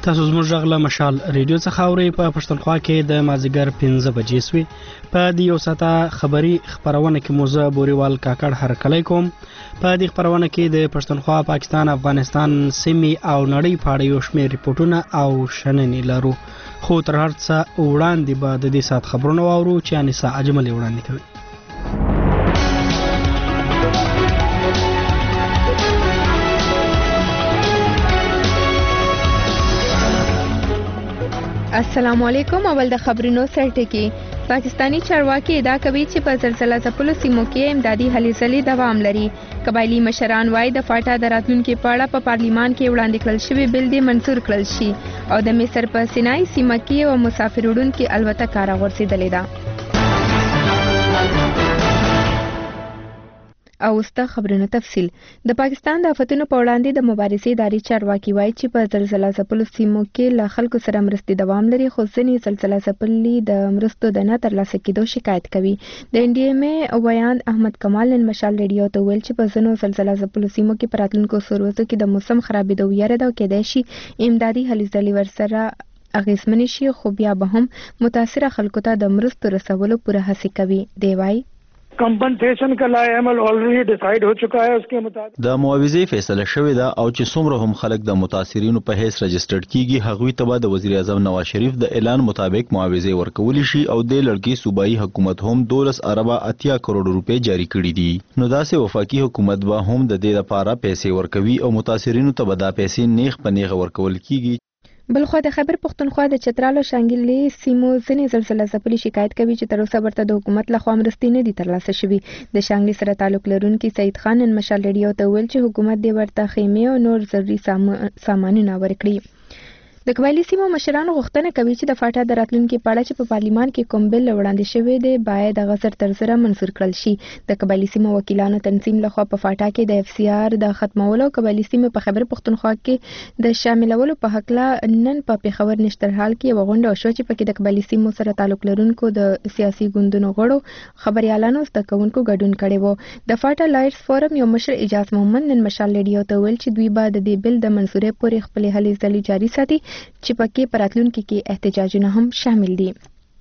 تاسو زموږ غږ له مشال ریډیو څخه اورئ. په پښتونخوا کې د مازدیګر 15 بجې سوې. په دې یو ساعته خبري خبرونه کې موزه بوريوال کاکړ هرکلی کوم. په دې خبرونه کې د پښتونخوا، پاکستان، افغانستان، سیمې او نړۍ په اړه یو شمېر ریپورتونه او شننې لرو. خو تر هر څه وړاندې به د دې ساعت خبرونه واورو چې انیسا اجمل وړاندې کوي. السلام علیکم. اول د خبرونو سرټکی. پاکستانی چارواکي ادعا کوي چې په زلزلہ ځپلو سیمو کې امدادي هلې ځلې دوام لري. قبایلی مشران وايي د فاټا د راتلونکي په اړه په پارلیمان کې وړاندې کړل شوی بل دې منظور کړل شي او د مصر په سینای سیمه کې یو مسافر وړونکي الوتکه راغورځېدلې ده. او ستا خبرونه تفصیل. د پاکستان د آفتونو په وړاندې د مبارزې ادارې چارواکي وایي چې په زلزلہ ځپلو سیمو کې له خلکو سره مرستې دوام لري، خو ځینې زلزلہ ځپلي د مرستو د نه ترلاسه کېدو شکایت کوي. د NDMA ویاند احمد کمال نن مشال ریډیو ته ویل چې په ځینو زلزلہ ځپلو سیمو کې په راتلونکو څو ورځو کې د موسم خرابېدو ویره ده او کېدای شي امدادي هلې ځلې ورسره اغېزمنې شي، خو بیا به هم متاثره خلکو ته د مرستو رسولو پوره هڅې کوي. دی وایي کمپنسیشن کا لائے عمل آلریڈی ڈیسائیڈ ہو چکا ہے. اس کے مطابق د معاوضې فیصله شوې ده او چې څومره هم خلک د متاثرینو په حیث رجسټرډ کیږي هغوی ته به د وزیر اعظم نواز شریف د اعلان مطابق معاوضې ورکول شي او د لړکی صوبایي حکومت هم 12 اربه 80 کروڑ روپے جاری کړي دي. نو داسې وفاقي حکومت به هم د دې لپاره پیسې ورکوي او متاثرینو ته به دا پیسې نیغ په نیغ ورکول کیږي. بلخوا د خیبر پښتونخوا د چترال او شانګلې سیمو ځینې زلزلہ ځپلي شکایت کوي چې تر اوسه ورته د حکومت لخوا مرستې نه دي ترلاسه شوي. د شانګلې سره تعلق لرونکي سید خان نن مشال ریډیو ته ویل چې حکومت دې ورته خیمې او نور ضروري سامانونه ورکړي. د قبایلی سیمو مشرانو غوښتنه کوي چې د فاټا د راتلونکي په اړه چې په پارلیمان کې کوم بل وړاندې شوی دی باید د غزر تر سره منظور کړل شي. د قبایلی سیمو وکیلانو تنظیم لخوا په فاټا کې د FCR د ختمولو او قبایلی سیمو په خیبر پښتونخوا کې د شاملولو په حق لا نن په پیښور نشترحال کې یو غونډه وشوه چې پکې د قبایلی سیمو سره تعلق لرونکو د سیاسي ګوندونو غړو، خبريالانو، زده کوونکو ګډون کړي وو. د فاټا لایټس فورم یو مشر اجاز محمد نن مشال ریډیو ته ویل چې دوی به د دې بل د منصورې پورې خپل هلې ځلې جاري ساتي چې پکې په راتلونکي کې احتجاجونه هم شامل دي.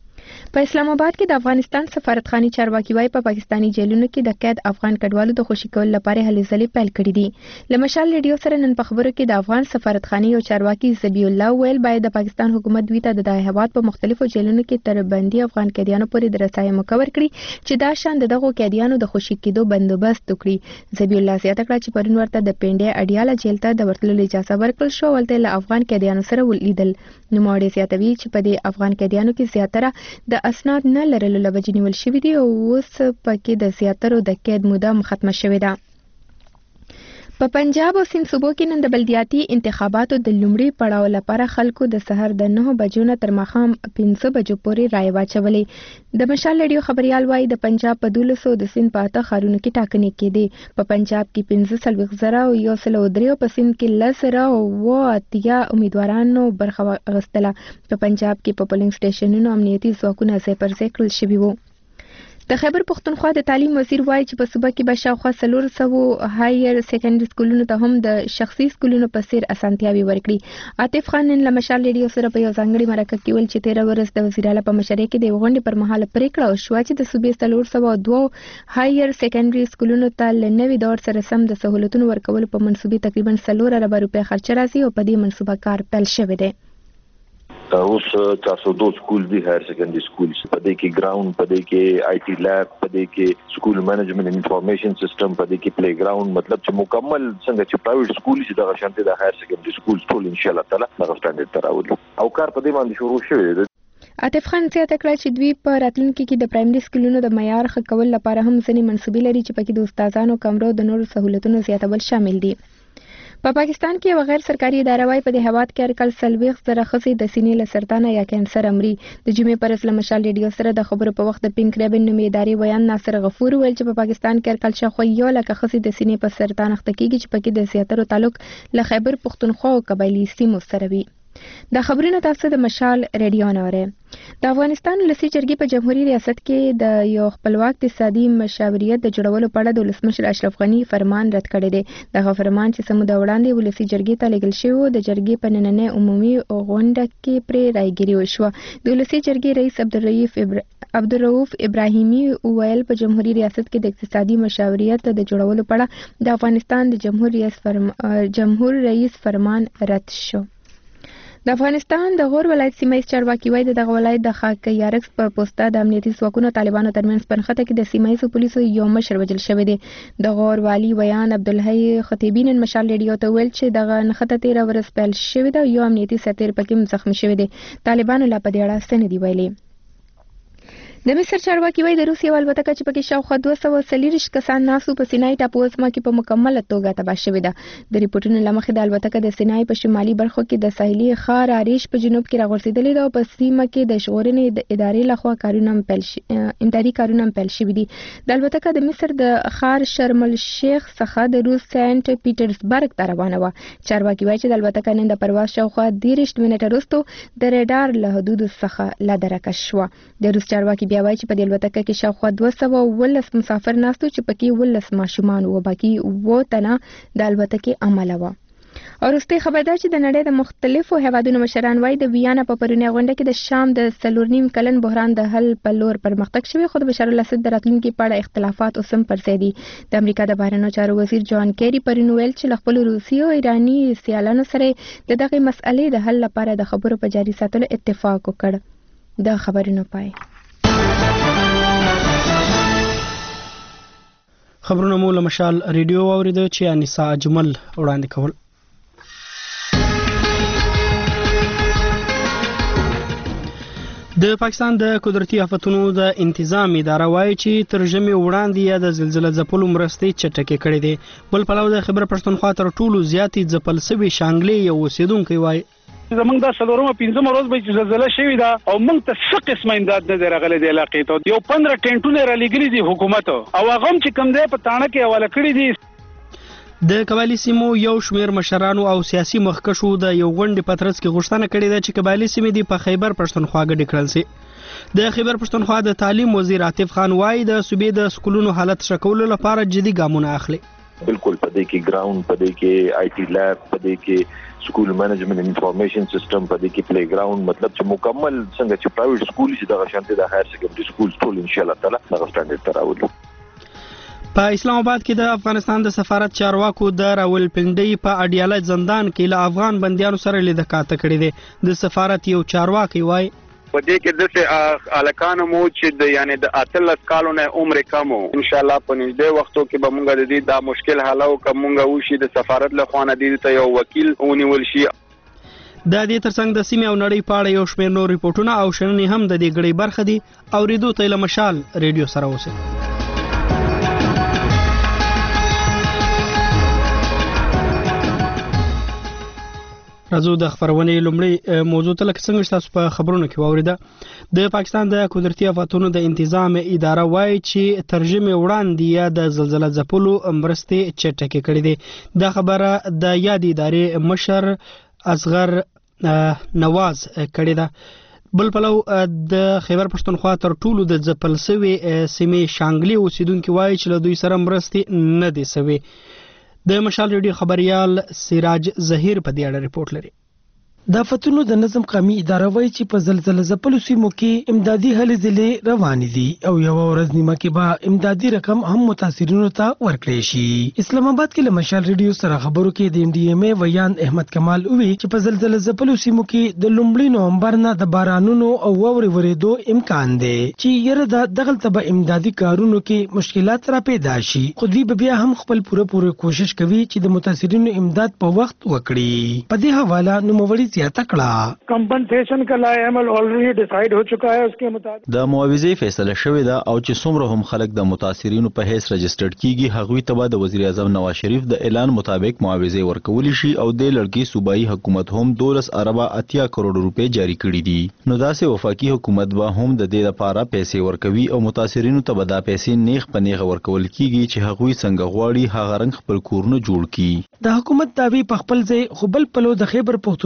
په اسلام آباد کې د افغانستان سفارتخانې چارواکي وايي په پاکستانی جیلونو کې د قید افغان کډوالو د خوشي کولو لپاره هلې ځلې پیل کړې دي. له مشال ریډیو سره نن په خبرو کې د افغان سفارتخانې یو چارواکي ذبیح الله ویل باید د پاکستان حکومت دوی ته د هیواد په مختلفو جیلونو کې تر بندي افغان قیدیانو پورې د رسایي مکور کړي چې دا شان دغه قیدیانو د خوشي کېدو بندوبست وکړي. ذبیح الله زیاته کړه چې پرون ورته د پنډې اډیاله جیل ته د ورتلو اجازه ورکړل شو، ولته له افغان قیدیانو سره ولیدل. نوموړی زیاتوي چې په دې افغان قیدیانو کې زیاتره د اسناد نه لرلو له وجې نیول شوي دي او اوس پکې د زیاترو د قید موده ختمه شوې ده. په پنجاب او سند صوبو کې نن د بلدیاتي انتخاباتو د لومړي پړاو لپاره خلکو د سحر د 9 بجو نه تر ماښام 5 بجو پورې رایې واچولې. د مشال ریډیو خبريال وايي د پنجاب په 1200 د سند په 8 ښارونو کې ټاکنې کېدې. په پنجاب کې 15,000 او 103 په سند کې 10,080 امیدوارانو برخه اخیستله. په پنجاب کې په پولینګ سټیشنونو امنیتي ځواکونه ځای پر ځای کړل شوي وو. د خیبر پښتونخوا د تعلیم وزیر وایي چې په صوبه کې به شاوخوا 400 هایر سیکنډري سکولونو ته هم د شخصي سکولونو په څیر اسانتیاوې ورکړي. عاطف خان نن له مشال ریډیو سره په یو ځانګړي مرکه کې ویل چې 13 ورځ د وزیر اعلی په مشرۍ کې د غونډې پر مهال پریکړه وشوه چې د صوبې 402 هایر سیکنډري سکولونو ته له نوي دور سره سم د سہولتونو ورکولو په منصوبې تقریبا 4 ارب روپۍ خرچ راځي او په دې منصوبه کار پیل شوی دی. اوس 402 سکول دي هایر سیکنډري سکول په دې کې ګراوند، په دې کې IT لاب، په دې کې سکول منیجمنت انفارمیشن سیستم، په دې کې پلی ګراوند، مطلب چې مکمل څنګه چې پرایویټ سکول چې دغه شانتي د هایر سیکنډري سکول ټول ان شاء الله تعالی دغه سټانډرډ ته راوړي او کار په دې باندې شروع شوی دی. عاطف خان زیاته کړه چې دوی په راتلونکي کې د پرایمري سکولونو د معیار ښه کولو لپاره هم ځینې منصوبې لري چې پکې د استادانو، کمرو، د نورو سہولتونو زیاتول شامل دي. په پاکستان کې یو غیر سرکاري اداره وايي په دې هواد کې هر کال 40,000 ښځې د سینې له سرطان یا کینسر مري. د جمعې پر ورځ له مشال ریډیو سره د خبرو په وخت د پینک ریبن نومي ادارې ویان ناصر غفور ویل چې په پاکستان کې هر کال شاوخوا 1,00,000 ښځې د سینې په سرطان اخته کېږي چې پکې د زیاترو تعلق له خیبر پښتونخوا او قبایلی سیمو سره وي. د خبرونو تاسو د مشال ریډیو نه اورئ. د افغانستان ولسی جرګې په جمهوریت ریاست کې د یو خپلواک اقتصادي مشاورت د جوړولو په اړه د ولسمشر اشرف غنی فرمان رد کړی دی. دغه فرمان چې سموده وړاندې ولسی جرګې ته لیږل شوی د جرګې په نننۍ عمومي غونډه کې پرې رایګیري وشوه. د ولسی جرګې رئیس عبدالرؤف ابراهیمي وویل په جمهوریت ریاست کې د اقتصادي مشاورت د جوړولو په اړه د افغانستان د جمهور رئیس فرمان رد شو. د افغانستان د غور ولایت سیمه چارواکي وایي دغه ولایت د خاکیارکس په پوسټه د امنیتي ځواکونو طالبانو ترمنځ پنخته کې د سیمایي پولیسو یو مشر وژل شوی دی. د غور والی بیان عبدالحی خطیبی نن مشال ریډیو ته ویل چې دغه نښته 13 ورځ پیل شوې ده. یو امنیتي سرتیر پکې زخمی شوی دی. طالبانو لا په دې اړه څه نه دی ویلي. د مصر چارواکي وایي د روس یو الوتکه چې پکې شاوخوا 240 کسان ناسو په سینای ټاپو سیمه کې په مکمله توګه تباه شوې ده. د ریپورتونو له مخې د الوتکه د سینای په شمالي برخو کې د ساحلي ښار عریش په جنوب کې راغورځېدلې ده او په سیمه کې د ژغورنې د ادارې لخوا امدادي کارونه پیل شوي دي. د الوتکه د مصر د ښار شرم الشیخ څخه د روس سنت پیټرزبرګ ته روانه وه. چارواکي وایي چې د الوتکه نن د پرواز شاوخوا 30 منټه وروسته د ریډار له حدودو څخه لا درکه شوه. د روس چارواکي بیا وایي چې په دې الوتکه کې شاوخوا 219 مسافر ناستو چې پکې 19 ماشومان وو. باقي 7 تنه د الوتکې عمله وه. او وروستۍ خبر دا چې د نړۍ د مختلفو هیوادونو مشران وایي د ویانا په پرونی غونډه کې د شام د 4.5 کلن بحران د حل په لور پرمختګ شوی، خو د بشار الاسد د راتلونکي په اړه اختلافات اوس هم پر ځای دي. د امریکا د بهرنیو چارو وزیر جان کیری پرون ویل چې له خپلو روسي او ایراني سیالانو سره د دغه مسئلې د حل لپاره د خبرو په جاري ساتلو اتفاق وکړ. د خبرونو پای. خبرونه مو له مشال ریډیو واوریده چې انیسا اجمل وړاندې کول. د پاکستان د قدرتي آفتونو د انتظام اداره وایي چې تر ژمي وړاندې یا د زلزلې ځپلو مرستې چټکې کړې دي. بل پلو د خیبر پښتونخوا تر ټولو زیاتې ځپل شوي شانګلې یو اوسیدونکی وایي زمونږ دا څلورمه 5مه ورځ به چې زلزله شوې ده او موږ ته څه قسمه امداد نه دی راغلی د علاقې ته. یو 15 ټینټونه رالیږلي دي حکومت او هغه هم چې کوم دی په تاڼه کې حواله کړي دي. د قبایلي سیمو یو شمیر مشرانو او سیاسي مخکشو د یو غونډې په ترڅ کې غوښتنه کړې ده چې قبایلي سیمې دي په خیبر پښتونخوا ګډې کړل شي. د خیبر پښتونخوا د تعلیم وزیر عاطف خان وایي د صوبې د سکولونو حالت ښه کولو لپاره جدي ګامونه اخلي. بالکل پدې کې ګراوند، پدې کې آی ټي لیب، پدې کې سکول مینجمنت انفارمیشن سیستم، پدې کې پلی ګراوند، مطلب چې مکمل څنګه چې پرایویټ سکول چې د شانتي د هایر سیکنډري سکول ټول ان شاء الله تعالی د سټانډرډ تر راوړو. په اسلام آباد کې د افغانستان د سفارت چارواکو د راولپنډۍ په اډیاله زندان کې له افغان بندیانو سره لیدل کاته کړې ده. د سفارت یو چارواکي وایي په دې کې د الکانو مو چې د یعنی د 18 کالو نه عمر کم ان شاء الله په نږدې وختو کې به مونږ د دې دا مشکل حل او کومه وشي د سفارت له خوانه دې ته یو وکیل ونیول شي. د دې ترڅنګ د سیمې او نړۍ په اړه یو شمېر نور ریپورتونه او شننې هم د دې غړي برخه دي. اوریدو ته له مشال ریډیو سره اوسئ. راځو د خبرونې لومړی موضوع ته لکه څنګه چې تاسو په خبرونو کې واوریده د پاکستان د قدرتي آفتونو د انتظام اداره وایي چې تر ژمي وړاندې یا د زلزلې ځپلو مرستې چټکې کړې دي. دا خبره د یاد ادارې مشر اصغر نواز کړې ده. بل پلو د خیبر پښتونخوا تر ټولو د ځپل شوي سیمې شانګلې اوسیدونکي وایي چې له دوی سره مرستې نه دي شوي. د مشال ریډیو خبريال سراج ظهیر په دې اړه ریپورت لري. د آفتونو د نظم قومي اداره وایي چې په زلزلې ځپلو سیمو کې امدادي هلې ځلې روانې دي او یو ورځ نیمه کې به امدادي رقم هم متاثرینو ته ورکړي شي. اسلام آباد کې له مشال ریډیو سره خبرو کې د NDMA ویان احمد کمال وی چې په زلزلې ځپلو سیمو کې د لومړي نومبر نه د بارانونو او واورې ورېدو امکان دی چې یره دغلته به امدادي کارونو کې مشکلات را پیدا شي. خو دوی بیا هم خپل پوره کوشش کوي چې د متاثرینو امداد په وخت وکړي. په دې حواله نوموړي کمپنسیشن کا لا عمل آلریډي ډیسایډ ہو چکا ہے. اس کے مطابق د معاوضې فیصله شوې ده او چې څومره هم خلک د متاثرینو په هیڅ رجسټرډ کیږي هغوی ته به د وزیر اعظم نواز شریف د اعلان مطابق معاوضې ورکول شي او د لړکی صوبایي حکومت هم 12 اربه 80 کروڑ روپے جاری کړي دي. نو داسې وفاقي حکومت به هم د دې لپاره پیسې ورکوي او متاثرینو ته به دا پیسې نیغ په نیغ ورکول کیږي چې هغوی څنګه غواړي هغه رنګ خپل کورونه جوړ کړي. د حکومت داوی په خپل ځای خو بل پلو د خیبر پښتونخوا د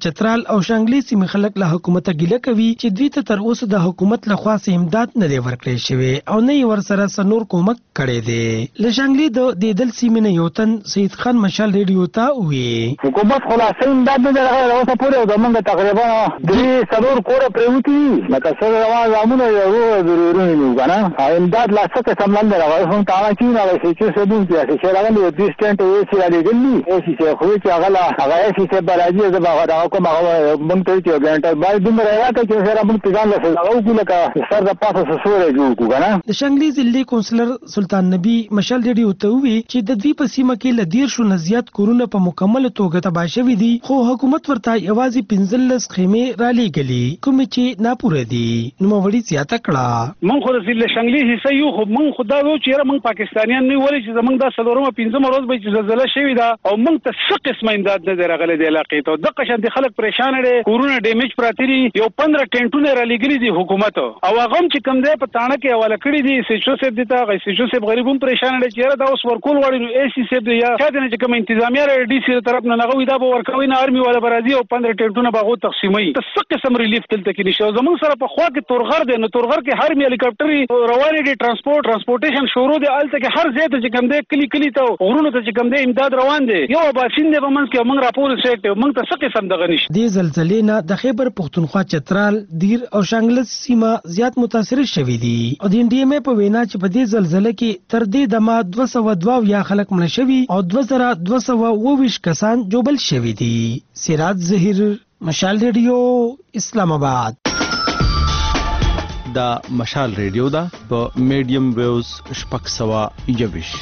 چترال او شانګلي سیمې خلک له حکومت ګیله کوي چې دوی ته تر اوسه د حکومت لخوا امداد نه دی ورکړی شوی او نه یې ورسره سنور کومک کړی دی. له شانګلي د دل سیمې نه یو تن سید خان مشال ریډیو ته وی حکومت خلاصې امداد نه درغله اوسه پورې د موږ تقریبا 3 کور پریوتی لکه سره روان زمونه یو ضروري نه کنه امداد لا څه څه سملان درغله هم تا چې نه وایي چې څه دوی چې راغلي د سټنټ یې چې راغلي یې چې خو چې هغه یې چې براجي د باغ دا کوم هغه مونږ ته چې ګانټر باید دومره راځي چې سره موږ پیغام لسه او کوله سر د پاسه سوره جوړ کو کنه. د شانګلي ضلعي کونسلر سلطان نبی مشال ریډیو ته وی چې د دوی په سیمه کې ل 13 زیات کورونه په مکمل توګه تباه شوي دي خو حکومت ورته یوازې 15 خیمې را لېږلي کوم چې ناپوره دي. نوموړي زیاته کړه مونږ خو د ضلع شانګلي حصہ یو خو مونږ خدا وو چې مونږ پاکستانیان نه ولې چې زمونږ د سلورمه 15 ورځ به زلزلہ شوی دا او مونږ ته څه قسمه امداد نه درغله د علاقې ته د قشن د خلک پریشان دي کورونه ډیمیج پراتی یو 15 ټینټونه را لېږلي دي حکومت او هغه چې کم دی په تاڼه کې حواله کړی دي سچو سیب دي تا سچو سیب غریبون پریشان دي چې دا اوس ورکول وړي نو ای سی سیب دی یا شاید نه چې کوم انتظامیه ډي سی طرف نه نغوي دا به ورکوي نه ارمي ولا برازي او 15 ټینټونه باغو تقسیمي څه قسم ریلیف تلته کې نشو زموږ سره په خوا کې تورغر دی نو تورغر کې هر می هلیکاپټر رواني دي ترانسپورټیشن شروع دی الته کې هر ځای ته چې کم دی کلی ته غرونو ته چې کم دی امداد روان دي یو باسین دی په منځ کې موږ راپور سیټ موږ ته څه قسم دغه نشي. د زلزلې نه د خیبر پختونخوا چترال دیر او شانګله سیمه زیات متاثر شوي دي او د انډي ام په وینا چې په دې زلزلې کې تر دې دمه 202 یا خلک مړ شوي او 2222 کسان جوبل شوي دي. سراج ظهیر مشال ریډیو اسلام آباد. دا مشال ریډیو دا په میډیم ویوز شپږ سوه یویش.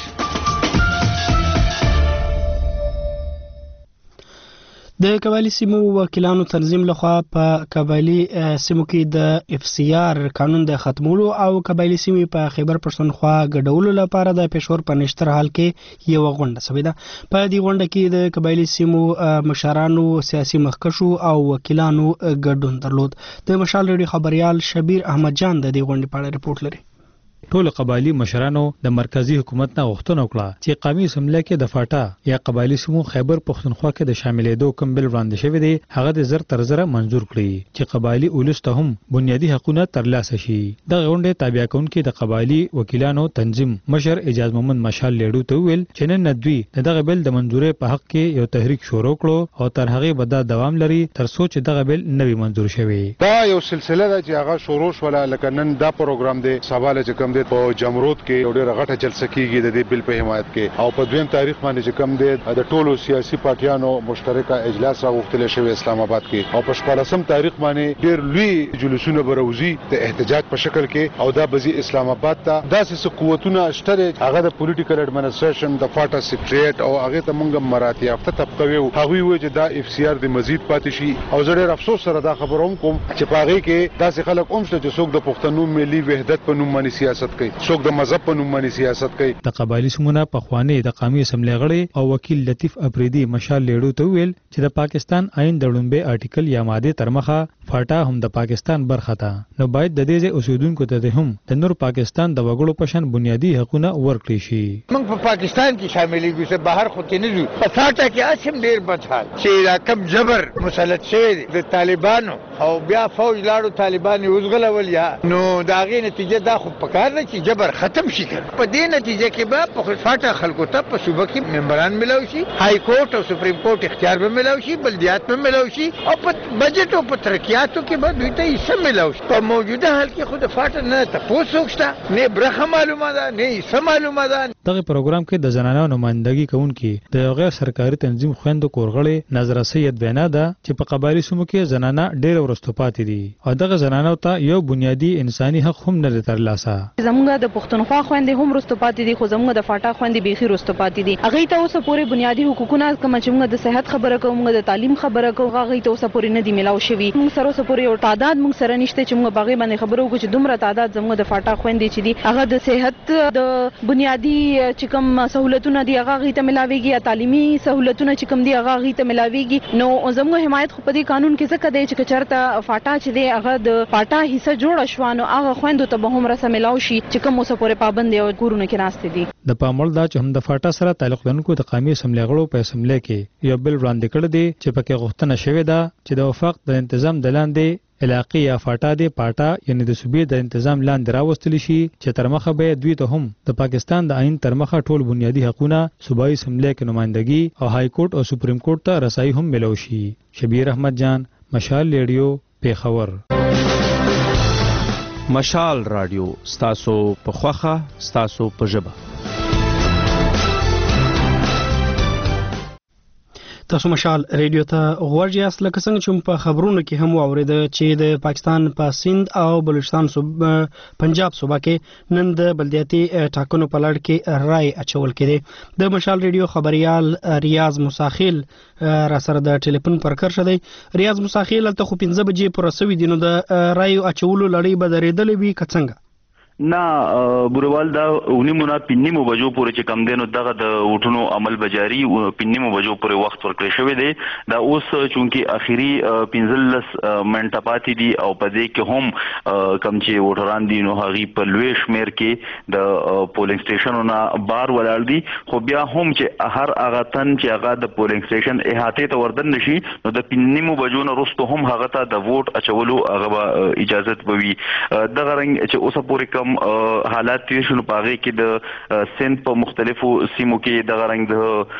د قبایلی سیمو وکیلانو تنظیم لخوا په قبایلی سیمو کې د اف سی آر قانون د ختمولو او قبایلی سیمو په خیبر پښتونخوا ګډولو لپاره د پېښور په نشتر حال کې یو غونډه شوې ده. په دې غونډه کې د قبایلی سیمو مشرانو سیاسي مخکشو او وکیلانو ګډون درلود. د مشال ریډیو خبريال شبیر احمد جان د دې غونډې په اړه رپورټ لري. ټول قبایلی مشرانو د مرکزی حکومت نه غوښتنه وکړه چې قومي اسمبلی کې د فاټا یا قبایلی سیمو خیبر پښتونخوا کې د شاملېدو کوم بل وړاندې شوی دی هغه د زر تر زره منزور کړي چې قبایلی اولس ته هم بنیادی حقوقونه ترلاسه شي. د غونډې تابع کونکي د قبایلی وکیلانو تنظیم مشر اجاز محمد مشال لیډو ته ویل چې نن ندوی دغه بل د منزورې په حق کې یو تحریک شروع کړو او تر هغه به دا دوام لري تر څو چې دغه بل نوی منزور شوی. دا یو سلسله ده چې هغه شروع شوله لکه نن دا پروګرام دی سوال چې کوم په جمرود کې یو ډېر غټه جلسه کیږي د دې بل په حمایت کې او په دویم تاریخ باندې چې کوم دی د ټولو سیاسي پارټیانو مشترکه اجلاس راغوښتل شوی اسلام آباد کې او په 14 تاریخ باندې ډېر لوی جلوسونه بروزي د احتجاج په شکل کې او دا بزي اسلام آباد ته داسې قوتونه شته هغه د پولیټیکل اډمنسټریشن د فاټا سیکریټ او هغه ته موږ مراتب یافته طبقه وي هغه وي چې دا اف سی آر د مزید پاتې شي او زه ډېر افسوس سره دا خبروم کوم چې په هغه کې داسې خلک هم شته چې څوک د پښتنو ملي وحدت په نوم باندې سیاست کوي څوک د مذهب په نوم باندې سیاست کوي. د قبایلی سیمونه په خوانی د قومي اسمبلی غړي او وکیل لطیف افریدي مشال لیډو ته ویل چې د پاکستان آئین د لومبه آرټیکل یا ماده تر مخه فاټا هم د پاکستان برخه ده نو باید د دې اوسیدونکو ته هم د نور پاکستان د وګړو په شان بنیادی حقوقونه ورکړي شي. موږ په پاکستان کې شاملېږو چې بهر خو کې نه ځو په فاټا کې اسیم ډیر بدحال چې کم جبر مسلط شوی د طالبانو او بیا فوج لاړو طالبان وزغلول یا نو دا غي نتیجه دا خو پکار نه چې جبر ختم شي په دې نتیجه کې به په فاټا خلکو ته په صوبه کې ممبران ملو شي های کورټ او سپریم کورټ اختیار به ملو شي بلدیات به ملو شي او په بجټ او په ترقیاتو کې به دوی ته حصہ ملو شي. په موجوده حال کې خود فاټا نه تاسو وښته نه برخه معلومه ده نه حصہ معلومه ده. دغه پروګرام کې د زنانو نمائندګي کوونکي د غیر سرکاري تنظیم خويندو کورغړې نظر سید وینا ده چې په قبایلی سیمو کې زنانه ډېر ورستو پاتې دي او دغه زنانو ته یو بنیادی انساني حق هم نه ترلاسه. زموږ د پښتونخوا خويندې هم رستو پاتې دي خو زموږ د فاټا خويندې بيخي رستو پاتې دي. هغه ته اوس پورې بنیادی حقوقونه کوم چې موږ د صحت خبره کوم د تعلیم خبره کوم هغه ته اوس پورې نه دي ملاو شوی. موږ سره اوس پورې یو تعداد موږ سره نشته چې موږ باغې باندې خبرو وکړو چې دومره تعداد زموږ د فاټا خويندې چې دي هغه د صحت د بنیادی چې کوم سہولتونه دی هغه غي ته ملاويږي یا تعلیمي سہولتونه چې کوم دی هغه غي ته ملاويږي نو زموږ حمایت خو په دې قانون کې څه کده چې چرته فاټا چې دی هغه د فاټا حصہ جوړ شوانو هغه خويندو ته به هم رسم ملاوي شي چې کوم اوسه پورې پابند او کورونه کې ناشته دي د پامول دا چې هم د فاټا سره تعلق لرونکو د قومي اسمبلی غړو په اسمبلی کې یو بل وړاندې کړ دی چې پکې غوښتنه شوې ده چې د وفاق د تنظیم د لاندې علاقې یا فاټا دی پاټا یعنی د صوبې د تنظیم لاندې راوستل شي چې تر مخه به دوی ته هم د پاکستان د آئین تر مخه ټول بنیادی حقوقونه صوبایي اسمبلی کې نمائندګي او های کورټ او سپریم کورټ ته رسایي هم ملو شي. شبیر احمد جان، مشال ریډیو، پیښور. مشال رادیو ستاسو په خوخه ستاسو په ژبه. تاسو مشال ریډیو ته غوږ یاست لکه څنګه چې په خبرونو کې هم واورید چې د پاکستان په سند او بلوچستان پنجاب صوبه کې نن د بلدیاتي ټاکنو په لړ کې رای اچول کېده. د مشال ریډیو خبريال ریاض مساخیل را سره د ټلیفون پر کار شدی. ریاض مساخیل ته خو 15 بجې پر رسوي دي نو د رای اچولو لړۍ به درېدلې وي که څنګه؟ نه بوروال دا ونیمونه پینیمو بجو پورې چې کم دینو دغه د وټونو عمل بجاری پینیمو بجو پورې وخت ورکړی شوی دی. دا اوس چونکی اخیری 15 منټه پاتې دي او په دې کې هم کم چې وټران دي نو هغه په لوی شمیر کې د پولینګ سټیشنونو بار ولاړ دي خو بیا هم چې هر هغه تن چې هغه د پولینګ سټیشن احاطه ته وردن نشي نو د پینیمو بجو نه وروسته هم هغه ته د ووټ اچولو هغه اجازه وي. دغه رنګ چې اوس پورې کم حالات تیر شنو پاغه کې د سند په مختلفو سیمو کې د غرنګ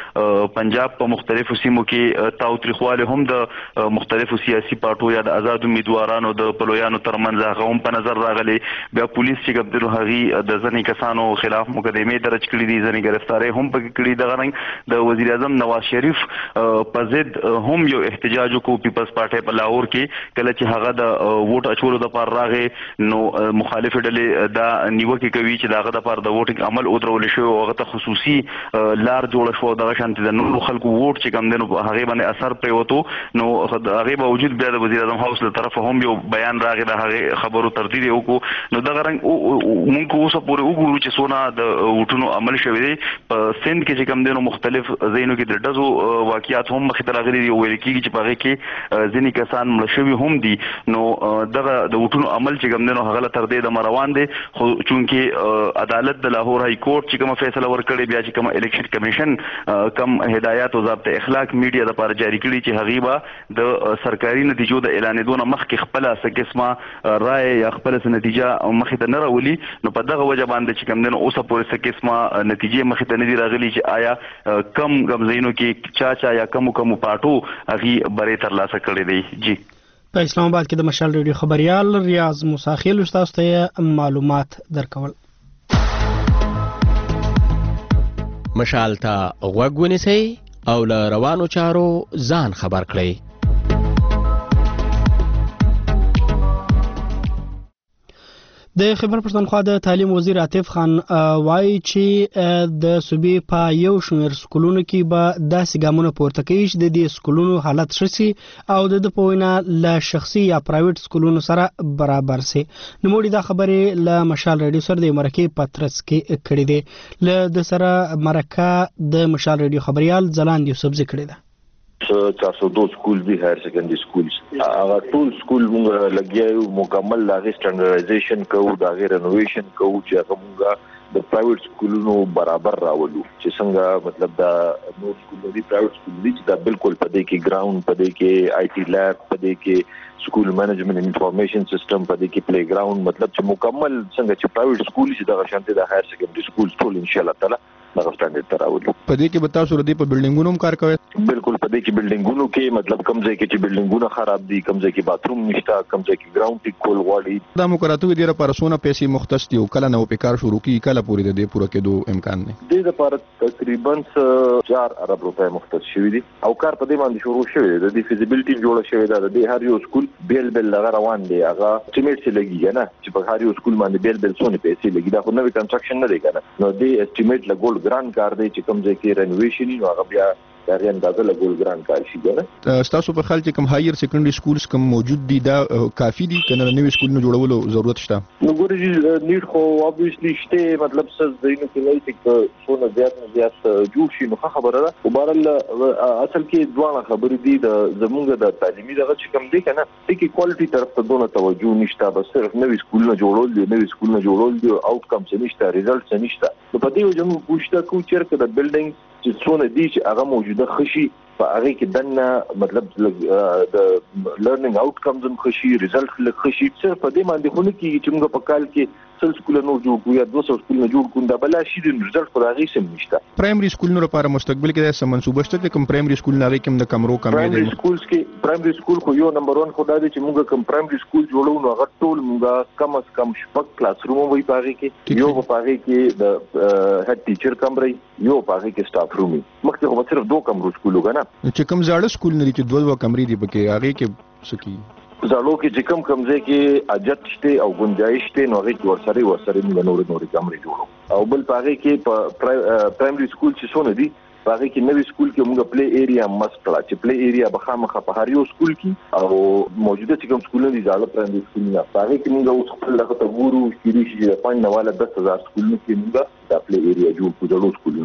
د پنجاب په مختلفو سیمو کې تاوتریخواله هم د مختلفو سیاسي پارټو یا د آزاد امیدوارانو د پلویانو ترمنځ هغه هم په نظر راغلي. بیا پولیس چې ګبدل هغه د ځنې کسانو خلاف مقدمه درج کړې دي ځنې گرفتاری هم پکې کړې. د غرنګ د وزیر اعظم نواز شریف په ضد هم یو احتجاج وکړو پیپلز پارټي په لاهور کې کله چې هغه د ووټ اچولو د پاره راغې نو مخالف ډلې دا نیوکه کوي چې داغه د پر د ووټینګ عمل او درول شو او هغه ته خصوصي لار جوړ شو دغه شانتي د نور خلکو ووټ چې کم دنو هغه باندې اثر پرې وته نو هغه باوجود بیا د وزیر اعظم هاوس له طرفه هم یو بیان راغی د هغه خبرو تردید وکړو. نو دغه رنګ مونږ اوس پورې وګورو چې سونه د ووټونو عمل شوی دی په سند کې چې کم دنو مختلف زینو کې د دزو واقعیات هم مخ ته راغلي دي ویل کېږي چې په هغه کې ځینې کسان مړ شوي هم دي. نو دغه د ووټونو عمل چې کم دنو هغه تر دې د روان دي خو چونکی عدالت د لاهور های کورټ چې کوم فیصله ورکړي بیا چې کوم الیکشن کمیشن کوم هدایات او ضابطه اخلاق میډیا د لپاره جاری کړي چې هغه د سرکاري نتیجو د اعلانېدو مخکې خپل څه قسمه رائے یا خپل نتیجه مخې ته نه راولي نو په دغه وجه باندې چې کوم دنو اوسه پورې څه قسمه نتیجې مخې ته نه دي راغلي چې آیا کم غمزینو کې چا یا کم پاټو هغه بری تر لاسه کړی دی. جی په اسلام آباد کې د مشال ریډیو خبريال ریاض مساخیل تاسو ته معلومات درکول. مشال ته غوږ ونیسئ او له روانو چارو ځان خبر کړئ. د خیبر پښتونخوا د تعلیم وزیر عاطف خان وایي چې د صوبې په یو شمېر سکولونو کې به داسې ګامونه پورته کوي چې د دې سکولونو حالت ښه شي او د په وینا له شخصي یا پرایویټ سکولونو سره برابر شي. نوموړي دا خبرې له مشال ریډیو سره د مرکې پترس کې کړې دي. له د سره مرکه د مشال ریډیو خبريال ځلاند یوسف ذکر کړی ده. 402 سکول دي هایر سیکنډري سکولز هغه ټول سکول موږ لګیاو مکمل لاغي سټانډرډایزیشن کوو دا غیر رینوویشن کوو چې هغه موږ د پرایویټ سکولونو برابر راولو چې څنګه مطلب دا نور سکول دي پرایویټ سکول دي چې دا بالکل پدې کې ګراوند پدې کې آی ټي لیب پدې کې سکول مینجمنت انفارمیشن سیستم پدې کې پلی ګراوند مطلب چې مکمل څنګه چې پرایویټ سکول چې دا شانتي د هایر سیکنډري سکول ټول ان شاء الله تعالی دا سټانډرډ تر راولو. پدې کې بتا سور دي په بلډینګونو کار کوي. بالکل پدې کې بلډینګونو کې مطلب کم ځای کې چې بلډینګونه خراب دي کم ځای کې باتروم نشته کم ځای کې ګراوند ټیک کول غواړي. دا مقرراتو دي لپاره سونه پیسې مختص دي او کله نو په کار شروع کی کله پوری د دې پوره کېدو امکان نه. د دې لپاره تقریبا 4 ارب روپے مختص شوی دي او کار په دې باندې شروع شوی دی. د دې فیزیبিলিټي جوړه شوی ده د هر یو سکول بیل لغه روان دی هغه اسټیمیټ څه لګي نه چې په هر یو سکول باندې بیل څونه پیسې لګي دا خو نوې کنسټرکشن نه دی کنه نو دې اسټیمیټ لګول ګران کار دی چې کوم ځای کې رینوویشن نو هغه بیا هغه اندازه لګول ګران کار شي کنه. تاسو په خیال کې کوم هایر سیکنډري سکولز کوم موجود دي دا کافي دي کنه نوې سکولونو جوړولو ضرورت شته؟ نو ګورې نیډ خو obviously شته مطلب څه دینه کې وایي چې څونه زیات جوړ شي نو خبره ده. وبارل اصل کې دوه خبرې دي د زمونږ د تعلیمي دغه چې کوم دي کنه چې کوالټي طرف ته دونه توجه نشته بس صرف نوې سکولونه جوړول دي آوټ کم څه نشته ریزلټ څه نشته. نو په دې وجه موږ پوښتنه کوو چې د بلډینګ چې څونه دي چې هغه موجوده خشي په هغه کې دنه مطلب د لرنینګ آوټ کمز هم خشي ریزلټ لږ خشي. صرف په دې باندې خو نه کېږي چې موږ په کال کې 100 سکولونه جوړ کړو یا 200 سکولونه جوړ کړو دا بل شي د ریزلټ خو هغه سم نشته. پرایمري سکولونو لپاره مستقبل کې د منصوبه شته کوم پرایمري سکول نه کوم د کمرو کمې دي؟ پرایمري سکول خو یو نمبر 1 خو دا دی چې موږ کوم پرایمري سکول جوړو نو هغه ټول موږ کم از کم شپږ کلاس روم وي پاره کې یو پاره کې د هډ ټیچر کمرې یو پاره کې سټاف روم مخکې خو صرف 2 کمرو سکول وګنا چې کوم زاړه سکول نه دي چې 2 کمرې دي پکې هغه کې سکی زالو کې چې کوم ځای کې اجت شته او گنجائش شته نو هغه کې ورسره موږ نور کمرې جوړو او بل پاره کې په پرایمري سکول چې څونه دي پاره کې نوې سکول کې موږ پلی ایریا مست کړه چې پلی ایریا بخامخه په هر یو سکول کې او موجوده چې کوم سکولونه دي ځاله پرایمري سکولونه پاره کې موږ اوس خپل لغه ته ګورو چې په نواله 10000 سکولونه کې موږ د پلی ایریا جوړ کړو سکولونه.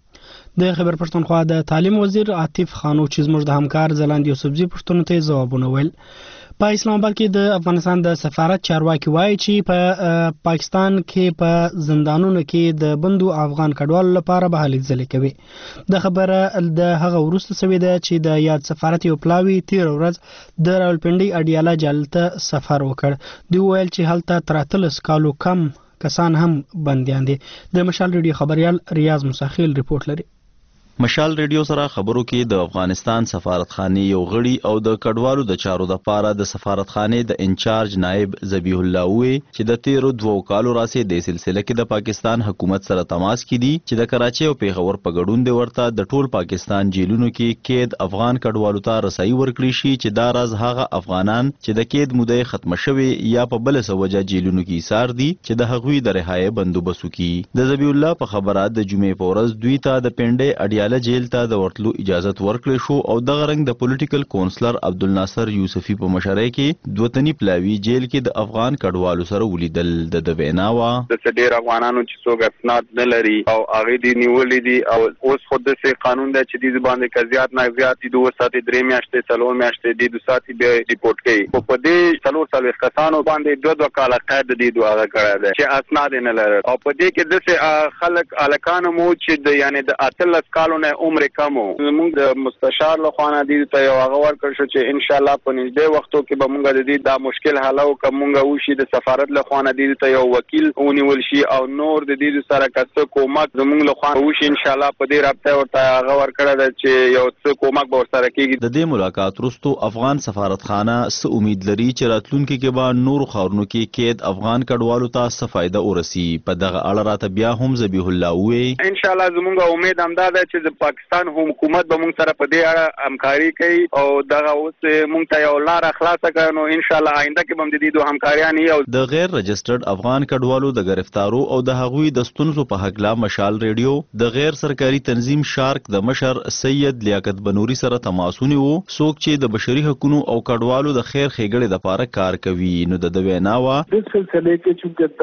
د خیبر پښتونخوا د تعلیم وزیر عاطف خانو چې زموږ د همکار زلاند یوسفزي پښتون ته ځوابونه ویل. په اسلام آباد کې د افغانستان د سفارت چارواکي وایي چې په پاکستان کې په زندانونو کې د بندو افغان کډوالو لپاره به هلې ځلې کوي. د خبره د هغه وروسته شوې ده چې د یاد سفارت یو پلاوی تیر ورځ د راولپنډي اډیاله جال ته سفر وکړ. دوی ویل چې هلته تر 13 کالو کم کسان هم بنديان دي. د مشال ریډیو خبريال ریاض مساخیل ریپورت لري. مشال ریډیو سره خبرو کې د افغانستان سفارتخانه یو غړي او د کډوالو د چارو د پاره د سفارتخانه د انچارج نائب ذبیح الله وی چې د 13 کالو راسي د سلسله کې د پاکستان حکومت سره تماس کې دي چې د کراچي او پیښور په ګډون دی ورته د ټول پاکستان جیلونو کې قید افغان کډوالو ته رسایي ورکړي شي چې دا راز هغه افغانان چې د قید موده ختم شوي یا په بل سوجا جیلونو کې ایثار دي چې د هغوی د رهایی بندوبست وکړي. د ذبیح الله په خبره د جمعې په ورځ دوی ته د پنډې اډیاله جیل ته د ورتلو اجازه ورکړې شو او دغه رنګ د پولیټیکل کونسلر عبدالناصر یوسفی په مشرۍ کې دوتنی پلاوی جیل کې د افغان کډوالو سره ولیدل. د ویناوا د ډېر افغانانو چې څوک اسناد نه لري او هغه دي نیولې دي او اوس خود د قانون د چې د باندې کزيات نه زیات دي 2 ساعتې 3 میاشتې 4 میاشتې دي 2 ساعتې به ریپورت کوي او په دې 4 کسانو باندې 2 کال قید دي دوه کړه ده چې اسناد نه لري او په دې کې د خلک الکان مو چې د یعنی د 13 کالونه عمر کمو موږ د مستشار له خوانه دي ته یو هغه ورکړ شو چې ان شاء الله په نږدې وختو کې به موږ د دې دا مشکل حل او کومه وشي د سفارت له خوانه دي ته یو وکیل ونیول شي او نور د دې سره کڅ کومک زموږ له خوانه وشي ان شاء الله په دې رابطه ورته هغه ورکړه چې یو څه کومک به سره کیږي. د دې ملاقات وروسته افغان سفارتخانه څه امید لري چې راتلونکي کې به نور خاورونو کې قید افغان کډوالو ته څه فائدہ ورسي. په دغه اړه راته بیا هم ذبیح الله وی ان شاء الله زموږ امید هم دا ده چې د پاکستان حکومت به موږ سره په دې اړه همکاري کوي او دغه اوس موږ ته یو لار خلاصه کړو نو ان شاء الله آینده کې به هم د دې دوه همکاریان یو د غیر رجسټرډ افغان کډوالو د گرفتارو او د هغوی د ستونزو په حق لا مشال ریډیو د غیر سرکاري تنظیم شارک د مشر سید لیاقت بنوري سره تماسونه وو څوک چې د بشري حقوقو او کډوالو د خیر ښېګړې لپاره کار کوي. نو د ویناوا د سلسله کې چې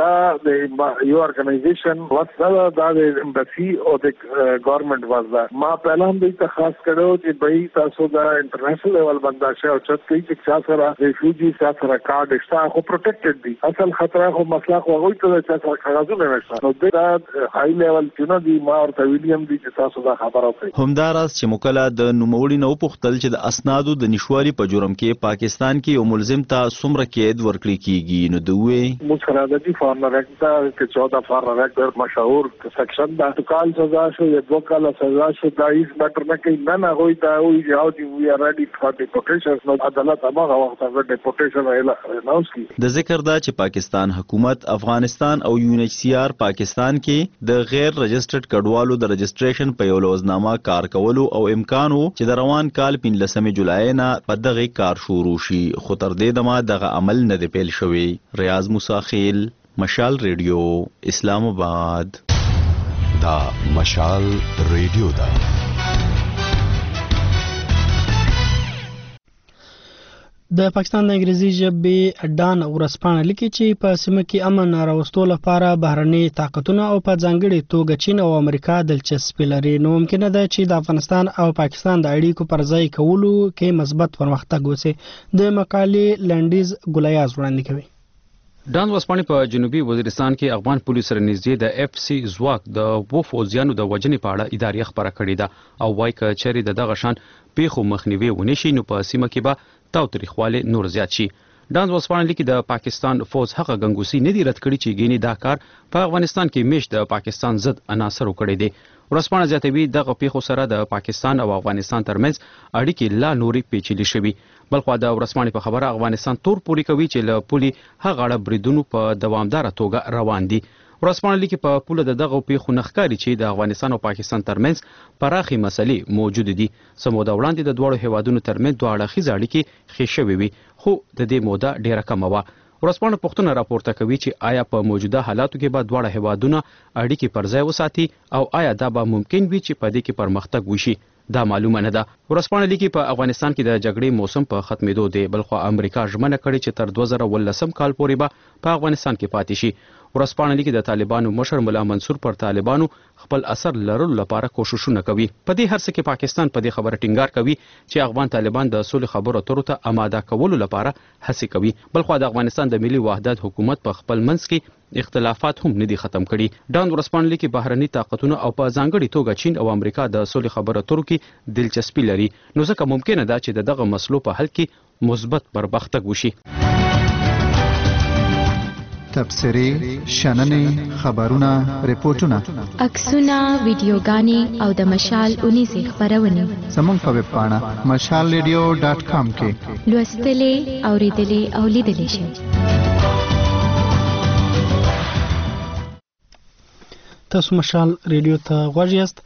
دا یو ارګنایزیشن واسطه دا د امبسی او د ګورنمنت واسطه ما پهلا هم دې خاص کړو چې بای تاسو دا انټرنیشنل لیول باندې شاو چې کوي چې سره ریفیوجی سره کارت شته خو پروټیکټډ دي اصل خطر خو مسله خو غوي ته چې سره کاغذونه نشته نو دا هاي لیول چې دی ما او ویلیام دي چې تاسو دا خبره کوي. همداراز چې مکلا د نوموړي نو پختل چې د اسنادو د نشوالي په جرم کې پاکستان کې یو ملزم ته څومره قید ورکړي کیږي. نو دوی مخراده دي فارمر ایکټ کې 14 فارمر ایکټ مشهور سیکشن دا کال سزا شو یا 2 کال سزا شو دا هیڅ مټر نه کوي نه غوي دا وي او دی وی ار ریډي فار ډیپورټیشن نو عدالت هغه وخت د ډیپورټیشن اعلان کړي. د ذکر دا چې پاکستان حکومت افغانستان او یو ان ایچ سی آر پاکستان کې د غیر رجسټرډ کډوالو د رجسټریشن په یو لوزنامه کار کولو او امکان وو چې د روان کال 15 جولای نه په دغه کار شروع شي خو تر دې دمه دغه عمل نه دی پیل شوی. ریاض مساخیل مشال ریډیو اسلام آباد. دا مشال ریډیو دا د پاکستان د انګریزي ژبې ډان ورسپانه لیکي چې په سیمه کې امن راوستو لپاره بهرني طاقتونه او په ځانګړي توګه چین او امریکا دلچسپي لري. نو ممکن ده چې د افغانستان او پاکستان د اړیکو پر ځای کولو کې مثبت پرمختګ وشي. د مقالې لنډیز ګلیاز وړاندې کوي. ډان وسپانې په جنوبي وزیرستان کې افغان پولیس سره نږدې د اف سی ځواک د وو فوجیانو د وژنې په اړه اداري خبره کړې ده او وایي که چېرې دغه شان پیښو مخنیوی ونه شي نو په سیمه کې به تاوتریخوالی نور زیات شي. ډان وسپانې لیکي د پاکستان فوج هغه ګنګوسي نه دي رد کړي چې ګینې دا کار په افغانستان کې میش د پاکستان ضد عناصرو کړی دی. ورسپانه زیاتوي دغه پیښو سره د پاکستان او افغانستان ترمنځ اړیکې لا نورې پیچلې شوي. بلخوا د ورسپانې په خبره افغانستان تور پوري کوي چې له پولي هغه اړه بریدونو په دوامداره توګه روان دي. ورسپانه لیکي په پوله دغه پیښو نه ښکاري چې د افغانستان او پاکستان ترمنځ پراخې مسلې موجود دي. څه موده وړاندې د دواړو هیوادونو ترمنځ دوه اړخیزې اړیکې ښې شوې وي خو د دې موده ډیره کمه وه. ورسپانه پوښتنه راپورته کوي چې آیا په موجوده حالاتو کې به دواړه هیوادونه اړیکې پر ځای وساتي او آیا دا به ممکن وي چې په دې کې پرمختګ وشي. دا معلومه نه ده. ورسپانه لیکي په افغانستان کې د جګړې موسم په ختمېدو دی. بلخوا امریکا ژمنه کړې چې تر 2019 کال پورې به په افغانستان کې پاتې شي. ورسپانه لیکي د طالبانو مشر ملا منصور پر طالبانو خپل اثر لرلو لپاره کوششونه کوي. په دې هر څه کې پاکستان په دې خبره ټینګار کوي چې افغان طالبان د سولې خبرو اترو ته آماده کولو لپاره هڅې کوي. بلخوا د افغانستان د ملي وحدت حکومت په خپل منځ کې اختلافات هم نه دي ختم کړي. ډان ورسپانه لیکي بهرني طاقتونه او په ځانګړي توګه چین او امریکا د سولې خبرو اترو کې دلچسپي لري نو ځکه ممکنه ده چې دغه مسلو په حل کې مثبت پرمختګ وشي. تبصرې، شننې، خبرونه، ریپورتونه، عکسونه، ویډیوګانې او د مشال 19 خبرونه زموږ په ویب پاڼه mashalradio.com کې لوستلې، اوریدلې او لیدلې شئ. تاسو مشال ریډیو ته غوږ یاست.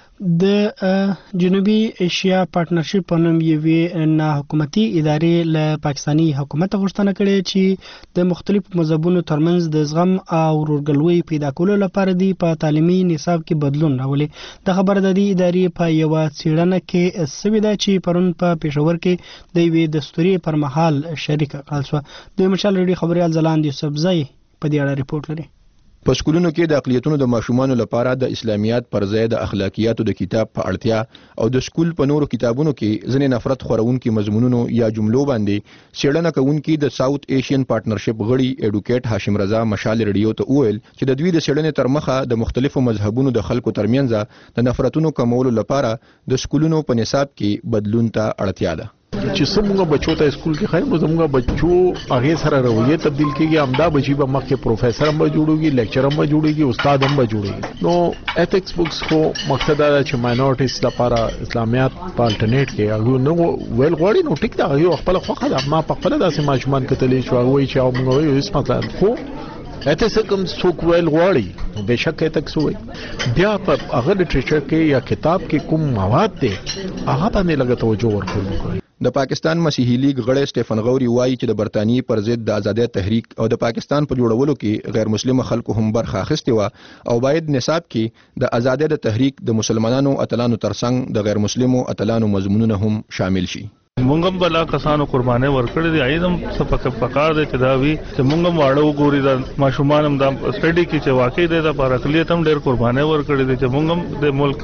د جنوبي ایشیا پارتنرشپ په نوم یوې نه حکومتي ادارې له پاکستاني حکومت غوښتنه کړې چې د مختلفو مذهبونو ترمنځ د زغم او ورورګلوۍ پیدا کولو لپاره دی په تعلیمي نصاب کې بدلون راولي. د خبره د دې ادارې په یوه څېړنه کې سوي ده چې پرون په پېښور کې د یوې دستوري پر مهال شریکه کړل شوه. د مشال ریډیو خبریال ځلاند یوسفزی په دې اړه ریپورت لري. په سکولونو کې د اقلیتونو د ماشومانو لپاره د اسلامیات پر ځای د اخلاقیاتو د کتاب په اړتیا او د سکول په نورو کتابونو کې ځینې نفرت خورونکي مضمونونو یا جملو باندې څېړنه کوونکي د ساوث ایشین پارتنرشپ غړي ایډوکیټ هاشم رضا مشال ریډیو ته وویل چې د دوی د څېړنې تر مخه د مختلفو مذهبونو د خلکو ترمنځ د نفرتونو کمولو لپاره د سکولونو په نصاب کې بدلون ته اړتیا ده. چې څنګه بچو ته اسکول کې خیر نو زموږ بچو هغه سره رویه تبدیل کیږي. همدا بچي به مخکې پروفیسور هم جوړوږي، لیکچر هم جوړوږي، استاد هم جوړوږي. نو ایتھکس بوکس خو مقصد دا چې ماینورټیز لپاره اسلامیات په الټرنیټ کې هغه نو ویل غواړي نو ټیک دا یو خپل خوخه ده. ما په خپل داسې ماشومان کتلې چې هغه وایي چې او موږ یو اسمه مثلا خو اته کوم څوک ویل غواړي بهشکه ایتھکس وي. بیا په هغه لټریچر کې یا کتاب کې کوم مواد دي هغه باندې لږ توجه ورکول. د پاکستان مسیحي لیگ غړی سټیفن غوري وایي چې د برتانیې پر ضد د آزادۍ تحریک او د پاکستان په جوړولو کې غیر مسلمه خلکو هم برخه اخیستې وه او باید نصاب کې د آزادۍ د تحریک د مسلمانانو اتلانو ترڅنګ د غیر مسلمو اتلانو مضمونونه هم شامل شي. مونږ هم بلا کسانو قرباني ورکړي دي. ایدم څه پکار دي چې دا وی چې مونږ هم واړو ګوري د ماشومان هم د سټډي کې چې واقعي د پر اقلیت هم ډېر قرباني ورکړي دي چې مونږ هم د ملک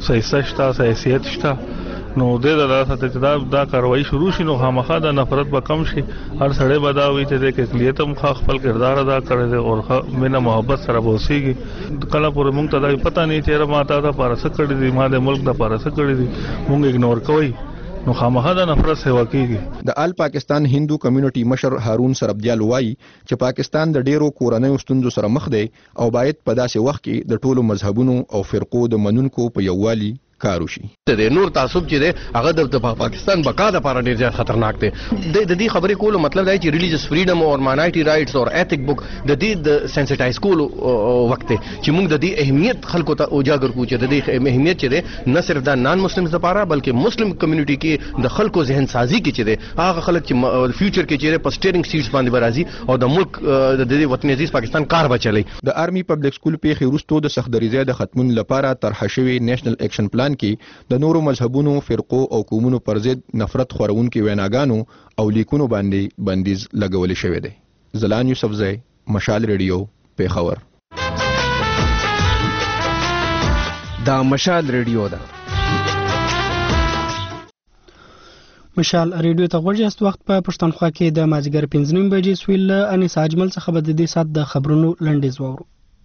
صحیح حیثیت شته. نو د لاسه چې دا کاروایی شروع شي نو خامخا د نفرت به کم شي. هر سړی به دا وي چې د اقلیت هم خپل کردار ادا کړی دی او مینه محبت سره به اوسېږي. کله پورې مونږ ته دا پته نه چېرې ما تا دپاره څه کړي دي، ما د ملک دپاره څه کړي دي، مونږ اګنور کوئ نو خامخا د نفرت سیوا کیږي. د آل پاکستان هندو کمیونټي مشر هارون سربدیال وایي چې پاکستان د ډیرو کورنیو ستونزو سره مخ دی او باید په داسې وخت کې د ټولو مذهبونو او فرقو د منونکو په یووالي کار وشي. د نور تعصب چې دی هغه د پاکستان بقا لپاره ډیر زیات خطرناک دی. د دې خبرې کولو مطلب دی چې ریلیجیس فریډم او ماینورټي رائټس او ایتھک بک د دې د سنسټایز کولو وخت دی چې موږ د دې اهمیت خلکو ته اجاگر کوو چې د دې اهمیت چې دی نه صرف د نان مسلمز لپاره بلکې مسلم کمیونټي کې د خلکو ذهن سازي کې چې دی هغه خلک چې فیوچر کې چې په سټیرینګ سیټس باندې برازي او د ملک د دې وطن عزیز پاکستان کار بچلای. د آرمي پبلک سکول پیښې وروسته د سختدریزۍ د ختمون لپاره طرح شوی نېشنل اکشن پلان افغانستان کې د نورو مذهبونو فرقو او قومونو پر ضد نفرت خورونکو ویناګانو او لیکونو باندې بندیز لګول شوی دی. زلان یوسفزی، مشال ریډیو، پیښور. دا مشال ریډیو ده. مشال ریډیو ته غوږ یاست. وخت په پښتونخوا کې د مازیګر 5:30 بجې سویل له انیس اجمل څخه به د دې سات د خبرونو لنډیز واورو.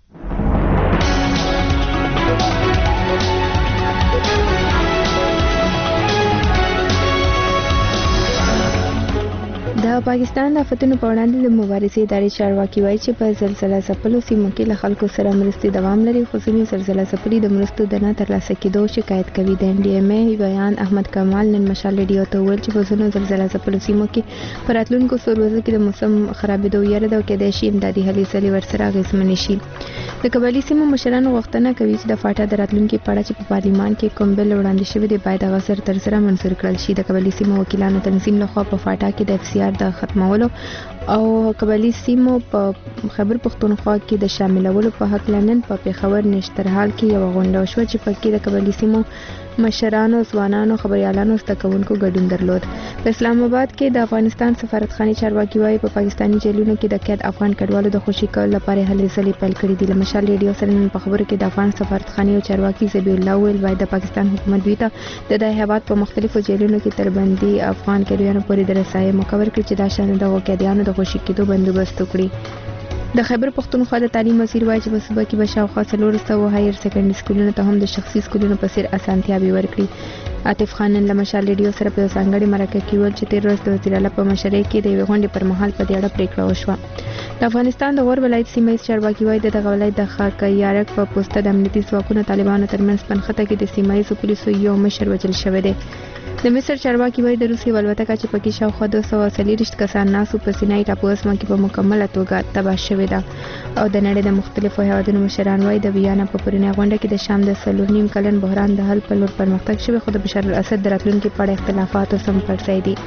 د پاکستان د آفتونو په وړاندې د مبارزې ادارې چارواکي وایي چې په زلزله ځپلو سیمو کې له خلکو سره مرستې دوام لري، خو ځینې زلزله ځپلي د مرستو د نه ترلاسه کېدو شکایت کوي. د NDMA بیان احمد کمال نن مشال ریډیو ته وویل چې په ځینو زلزله ځپلو سیمو کې په راتلونکو څو ورځو کې د موسم خرابېدو ویره ده او کېدای شي امدادي هلې ځلې ورسره اغېزمنې شي. د قبایلي سیمو مشرانو غوښتنه کوي چې د فاټا د راتلونکي په اړه چې په پارلیمان کې کوم بل وړاندې شوی دی باید هغه زر تر زره منظور کړل شي. د قبایلي سیمو وکیلانو تنظیم لخوا په فاټا کې د FCR د ختمولو او قبایلي سیمو په خیبر پښتونخوا کې د شاملولو په حق لنن په پیښور نشترحال کې یو غونډه شوه چې پکې د قبایلي سیمو مشرانو، ځوانانو، خبريالانو، زده کوونکو ګډون درلود. په اسلام آباد کې د افغانستان سفارتخانې چارواکي وایي په پاکستاني جیلونو کې د قید افغان کډوالو د خوشي کولو لپاره هلې ځلې پیل کړي دي. مشال ریډیو سره نن په خبرو کې د افغان سفارتخانې او چارواکي ذبیح الله ویل وایي د پاکستان حکومت دوی ته د هیواد په مختلفو جیلونو کې تر بندي افغان کډوالو پورې د رسایي مکور کړي چې دا شان د قیدیانو د خوشي کېدو بندوبست وکړي. د خیبر پښتونخوا د تعلیم وزیر وایي چې په صوبه کې به شاوخوا 400 هایر سیکنډري سکولونو ته هم د شخصي سکولونو په څیر اسانتیاوې ورکړي. عاطف خان نن له مشال ریډیو سره په ځانګړي مرکه کې ویل چې 13 ورځ د وزیر اعلی په مشرۍ کې د یوې غونډې پر مهال په دې اړه پریکړه وشوه. د افغانستان د غور ولایت سیمه چارواکي وایي د دغه ولایت د خاکیارک په پوسټه د امنیتي ځواکونو طالبانو ترمنځ پنخته کې د سیمایي پولیسو یو مشر وژل شوی دی. د مصر چارواکي وایي د روسي الوتکه چې پکې شاوخوا 240 کسان ناسو په سینای ټاپو اسمان کې په مکمله توګه تباه شوې ده. او د نړۍ د مختلفو هیوادونو مشران وایي د ویانا په پرونی غونډه کې د شام د 4.5 کلن بحران د حل په لور پرمختګ شوی، خو د بشار الاسد د راتلونکي په اړه اختلافات هم پر ځای دي.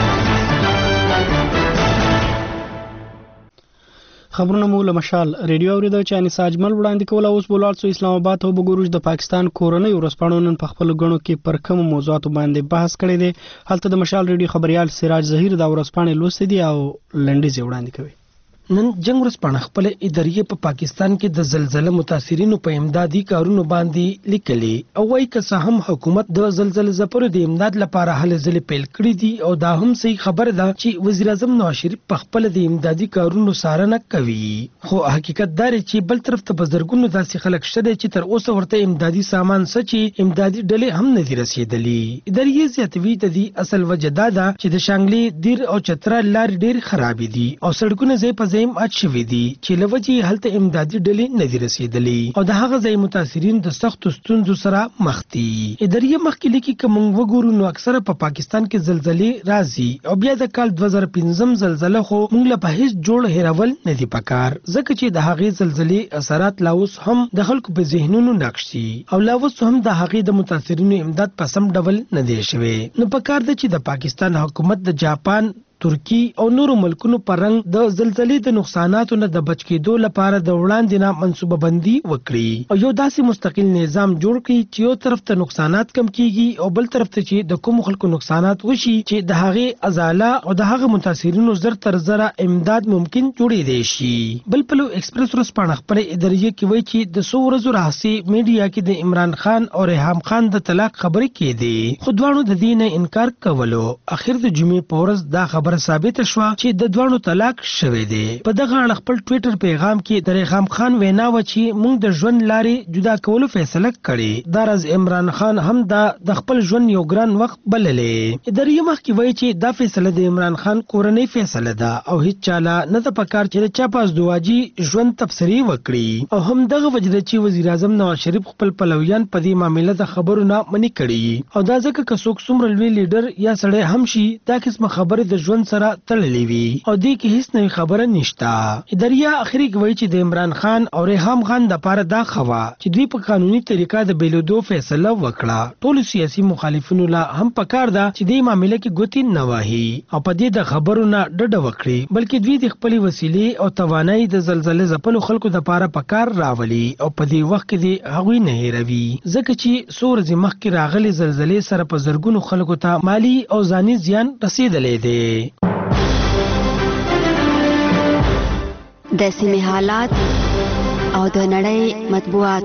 خبرونه مو له مشال ریډیو اوریدل چې انیس اجمل وړاندې کوله. اوس بولاړ سو اسلام آباد ته وګورو د پاکستان کورنۍ ورسپانو نن په خپل غنو کې پر کوم موضوعاتو باندې بحث کړی دی. هلته د مشال ریډیو خبريال سراج ظهیر دا ورسپانې لوستي دي او لنډیز وړاندې کوي. نن جنگ ورسپانه خپل ادارې په پاکستان کې د زلزلې متاثرینو په امدادي کارونو باندې لیکلي او وايي که هم حکومت د زلزلې زپرو د امداد لپاره هلې ځلې پیل کړې دي او دا هم صحیح خبره ده چې وزیر اعظم نواز شریف په خپل د امدادي کارونو څارنه کوي. خو حقیقت دا دی چې بل طرف ته بزرګونو داسې خلک شته چې تر اوسه ورته امدادي سامان سچي امدادي ډلې هم نه دي رسیدلې. ادارې زیاتوي د دې اصل وجه دا ده چې د شانګلي دیر او چترا لار ډېر خراب دي او سړکونه ځای په اچ شوی دي چې لوجي هلته امدادي ډلې نه دي رسیدلې او د هغه ځای متاثرین د سختو ستونزو سره مخ دي. ادارې مخکې لیکي کوم وګورو نو اکثره په پاکستان کې زلزلې راځي او بیا د کال 2015 زلزلہ خو موږ له په هیڅ جوړ هیرول نه دي پکار، ځکه چې د هغې زلزلې اثرات لا اوس هم د خلکو په ذهنونو نقش دي او لا اوس هم د هغې د متاثرینو امداد په سم ډول نه دی شوی. نو پکار ده چې د پاکستان حکومت د جاپان، ترکی او نورو ملکونو پر رنګ د زلزلې د نقصاناتو نه د بچ کېدو لپاره د وړاندې نه منصوبه بندي وکړي او یو داسې مستقل نظام جوړ کړي چې یو طرف ته نقصانات کم کیږي او بل طرف ته چې د کوم خلکو نقصانات وشي چې د هغې ازاله او د هغه متاثرینو زر تر زره امداد ممکن جوړېدای شي. بل پلو ایکسپریس ورځپاڼه خپل ادارې کې وایي چې د 100 ورځو راهیسې میډیا کې د عمران خان او ریحام خان د طلاق خبرې کېدې، خو دواړو د دې نه انکار کولو. اخر د جمعې په ورځ دا خبره ثابت شوه چې د دوانو طلاق شوی دی. په دغه اړه خپل ټوئیټر پیغام کې د ریحام خان وینا و چې موږ د ژوند لارې جدا کولو فیصله کړې. دا راز عمران خان هم د خپل ژوند یو ګران وخت بللې. ادارې مخکې وایي چې دا فیصله د عمران خان کورنۍ فیصله ده او هیڅ چاله نه د پکار چې چا پاس دواجی ژوند تبصری وکړي او هم دغه وجره چې وزیر اعظم نواز شریف خپل پلویان په دې معاملې د خبرو نه منې کړي او دا ځکه که څوک څومره لوی لیډر یا سړی هم شي دا قسمه خبره د ژوند ژوند سره تړلې وي او دې کې هیڅ نوې خبره نشته. اداریا اخري کوي چې د عمران خان او ریحام خان د پاره دا خوا چې دوی په قانوني طریقه د بیلودو فیصله وکړه. ټول سیاسي مخالفینو لا هم پکار ده چې دې معاملې کې ګوتې نه وهي او په دې د خبرو نه ډډه وکړي، بلکې دوی د خپل وسیلې او توانایي د زلزلې ځپلو خلکو د پاره پکار راولي او په دې وخت کې د هغوی نه هیروي، ځکه چې څو ورځې مخکې راغلي زلزلې سره په زرګونو خلکو ته مالی او ځاني زیان رسیدلی دی. د سیمې حالات او د نړۍ مطبوعات.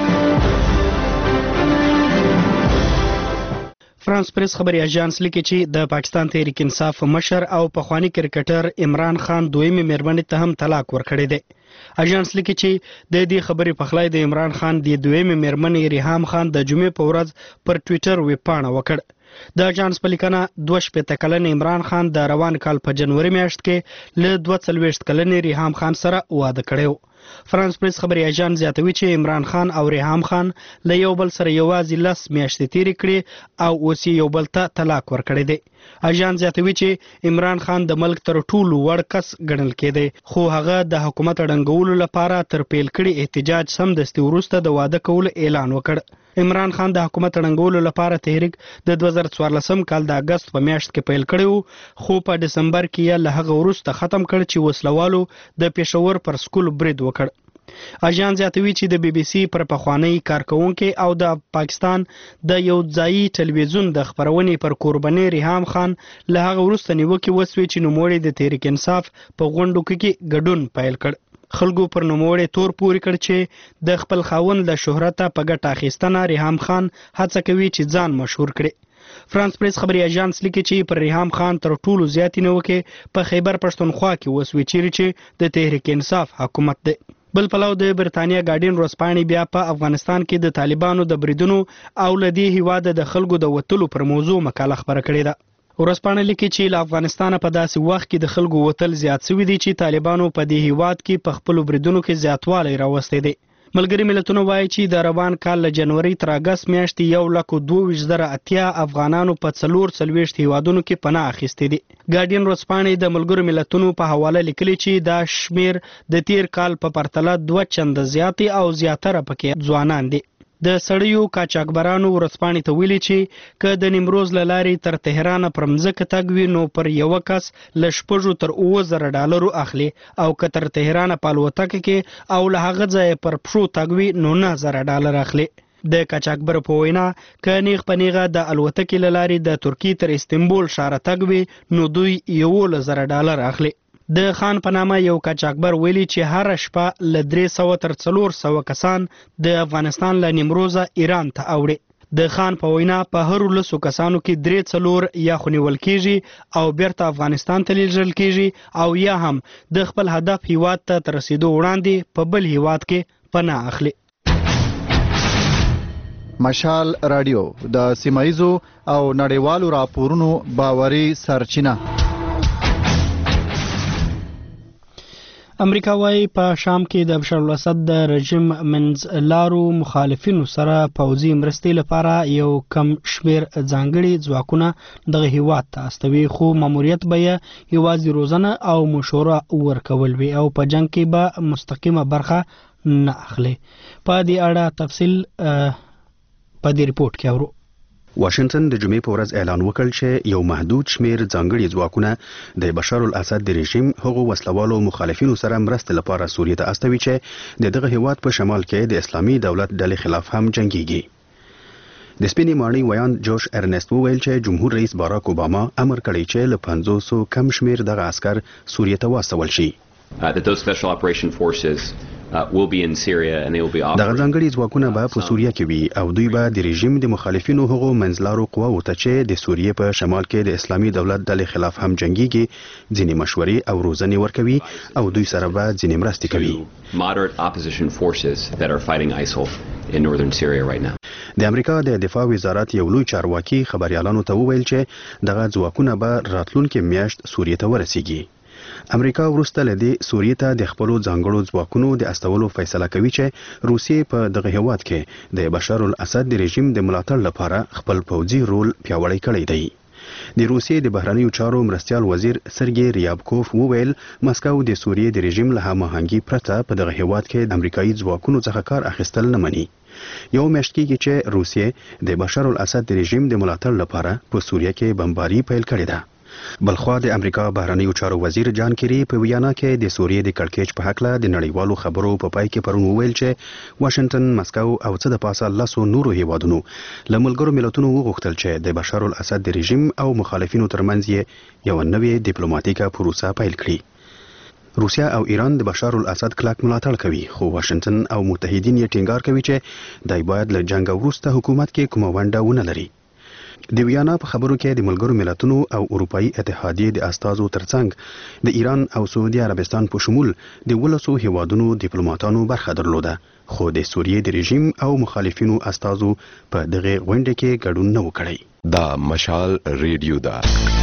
فرانس پریس خبري اژانس لیکي چې د پاکستان تحریک انصاف مشر او پخوانی کرکټر عمران خان دویمه مېرمنې ته هم طلاق ورکړی دی. اژانس لیکي چې د دې خبرې په خلای د عمران خان د دویمه مېرمنې ریحام خان د جمعې په ورځ پر ټوئیټر ویبپاڼه وکړ. د اژانس په لیکنه 22 کلن عمران خان د روان کال په جنوري میاشت کې له 42 کلن ریحام خان سره واده کړی. فرانس پریس خبري اژانس زیاتوي چې عمران خان او ریحام خان له یو بل سره یوازې 10 میاشتې تیرې کړې او اوس یو بل ته طلاق ورکړی دی. اژانس زیاتوي چې عمران خان د ملک تر ټولو وړ کس ګڼل کېدی، خو هغه د حکومت ړنګولو لپاره تر پیل کړي احتجاج سمدستي وروسته د واده کولو اعلان وکړ. عمران خان د حکومت ړنګولو لپاره تحریک د 2014 کال د اگست په میاشت کې پیل کړی، خو په دسمبر کې یې له هغه وروسته ختم کړ چې وسلوالو د پېښور پر سکول برید وکړ. اژانس زیاتوي چې د بي بي سي پر پخوانی کارکونکو او د پاکستان د یو ځایي ټلویزیون د خبرونې پر قرباني ریحام خان له هغه وروسته نیوکې وسوي چې نوموړی د تحریک انصاف په غونډو کې ګډون پیل کړ. خلکو پر نوموړی تور پوري کړ چې د خپل خاوند له شهرت په ګټه اخیستنه ریحام خان هڅه کوي چې ځان مشهور کړي. فرانس پریس خبري اژانس لیکي چې پر ریحام خان تر ټولو زیاتې نیوکې په خیبر پښتونخوا کې وسوي چې د تحریک انصاف حکومت دی. بل پلو د برتانیا ګارډین ورځپاڼې بیا په افغانستان کې د طالبانو د بریدونو او لدی هیواده د خلکو د وټلو پر موضوع مقاله خبره کړې ده. ورځپاڼه لیکي چې له افغانستان په داسې وخت کې د خلکو وټل زیات شوی دی چې طالبانو په دې هیواد کې په خپل بریدونو کې زیاتوالی راوستي دي. ملګری ملتونه وایي چې د روان کال له جنوري تر اگست میاشتې 1,22,080 افغانانو په 44 هیوادونو کې پناه اخیستې دي. ګارډین ورځپاڼې د ملګرو ملتونو په حواله لیکلي چې دا شمیر د تیر کال په پرتله 2 چنده زیاتې او زیاتره پکې ځوانان دي. د سړیو قاچاقبرانو ورځپاڼې ته ویلي چې که د نیمروز له لارې تر تهران پر مځکه تګ وي نو پر یو کس له $6,000 تر $9,000 اخلي او که تر تهران په الوتکه کې او له هغه ځای پر پښو تګ وي نو $9,000 اخلي. د قاچاقبر په وینا که نیغ په نیغه د الوتکې له لارې د ترکیې تر استنبول ښاره تګ وي نو دوی $11,000 اخلي. د خان په نامه یو قاچاقبر ویلي چې هر شپه له 300 تر 400 کسان د افغانستان له نیمروزه ایران ته اوړي. د خان په وینا په هر 10 کسانو کې 3 یا خونیول کیږي او بیرته افغانستان ته لیږل کیږي او یا هم د خپل هدف هیواد ته تر رسیدو وړاندې په بل هیواد کې پناه اخلي. مشال رادیو د سیمایزو او نړیوالو راپورونو باوري سرچینه. امریکا وايي په شام کې د بشار الاسد د رژیم منځلارو مخالفینو سره پوځي مرستې لپاره یو کم شمیر ځانګړي ځواکونه دغه هیواد ته استوي، خو ماموریت به یې یوازې روزنه او مشوره ورکول وي او په جنگ کې به مستقیمه برخه نه اخلي. په دې اړه تفصیل په دې ریپورت کې اورو. واشنگټن د جمعې په ورځ اعلان وکړ چې یو محدود شمیر ځانګړي ځواکونه د بشار الاسد د رژیم هغو وسلوالو مخالفینو سره مرسته لپاره سوریه ته استوي چې دغه هیواد په شمال کې د اسلامي دولت ډلې خلاف هم جنگيږي. د سپینې ماڼۍ ویان جوش ارنست وویل چې جمهور رئیس باراک اوباما امر کړی چې له 500 کم شمیر دغه عسكر سوریه ته واستول شي. that those special operation forces will be in Syria and they will be دغه ځانګړي ځواکونه به په سوریه کې وي او دوی به د رژیم د مخالفینو هغو منځلارو قواو ته چې د سوریه په شمال کې د اسلامي دولت ډلې خلاف هم جنگيږي ځینې مشورې او روزنې ورکوي او دوی سره به ځینې مرستې کوي. moderate opposition forces that are fighting ISIL in northern Syria right now. د امریکا د دفاع وزارت یو لوی چارواکي خبريالانو ته وویل چې دغه ځواکونه به راتلونکي میاشت سوریه ته ورسیږي. امریکا وروسته له دې سوریه ته د خپلو ځانګړو ځواکونو د استولو فیصله کوي چې روسیې په دغه هیواد کې د بشار الاسد د رژیم د ملاتړ لپاره خپل پوځي رول پیاوړی کړی دی. د روسیې د بهرنیو چارو مرستیال وزیر سرګي ریابکوف وویل مسکو د سوریې د رژیم له هماهنګي پرته په دغه هیواد کې د امریکایي ځواکونو څخه کار اخیستل نه مني. یو میاشت کېږي چې روسیې د بشار الاسد د رژیم د ملاتړ لپاره په سوریه کې بمباري پیل کړې ده. بلخوا د امریکا بهرنیو چارو وزیر جان کیری په ویانا کې د سوریې د کړکېچ په حق له د نړیوالو خبرو په پای کې پرون وویل چې واشنگټن، مسکو او څه د پاسه لاسو نورو هیوادونو له ملګرو ملتونو وغوښتل چې د بشار الاسد د رژیم او مخالفینو ترمنځ یې یو نوې ډیپلوماټیکه پروسه پیل کړي. روسیا او ایران د بشار الاسد کلک ملاتړ کوي، خو واشنگټن او متحدین یې ټینګار کوي چې دای باید له جنگ وروسته حکومت کې کومه ونډه ونه لري. د ویانا په خبرو کې د ملګرو ملتونو او اروپאי اتحادیې د استازو ترڅنګ د ایران او سعودي عربستان په شمول د 12 هیوادونو ډیپلوماټانو برخه درلوده، خو د سوریې د رژیم او مخالفینو استازو په دغه غونډه کې ګډون نه وکړي. دا مشال ریډیو دا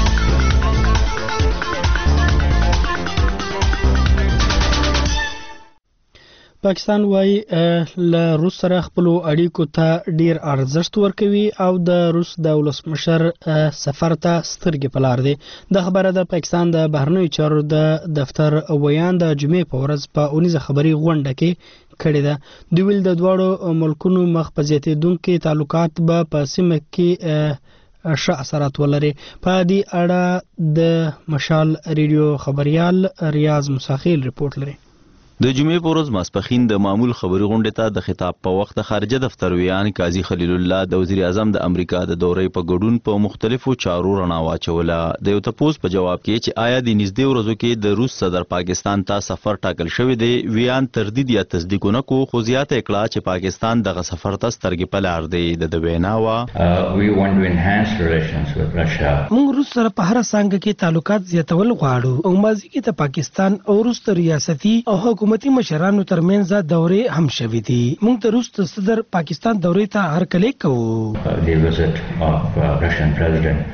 پاکستان وايي له روس سره خپل اړیکو ته ډیر ارزښت ورکوي او د روس د ولسمشر سفر ته سترګې په لار دي. د خبره د پاکستان د بهرنیو چارو د دفتر ویان د جمعې په ورځ په اونیزه خبري غونډه کې کړې ده. دوی ویل د دواړو ملکونو مخ په زیاتېدونکو تعلقات به په سیمه کې ښه اثرات ولري. په دې اړه د مشال ریډیو خبريال ریاض مساخیل رپورټ لري. د جمعې په ورځ ماسپخین د معمول خبري غونډې ته د خطاب په وخت خارجه دفتر ویان قاضي خلیل الله د وزیر اعظم د امریکا د دورې په ګډون په مختلفو چارو رڼا واچوله. د یو تپوس په جواب کې چې آیا د نږدې ورځو کې د روس صدر پاکستان ته سفر ټاکل شوی دی، ویان تردید یا تصدیق نه کو، خو زیاته کړه چې پاکستان دغه سفر ته سترګې په لار دی. د وینا وا موږ روس سره په هر څنګه کې تعلقات زیاتول غواړو او ماضي کې د پاکستان او روس ریاستي او حکومتي مشرانو ترمنځ دورې هم شوې دي. موږ د روس صدر پاکستان دورې ته هرکلی کوو.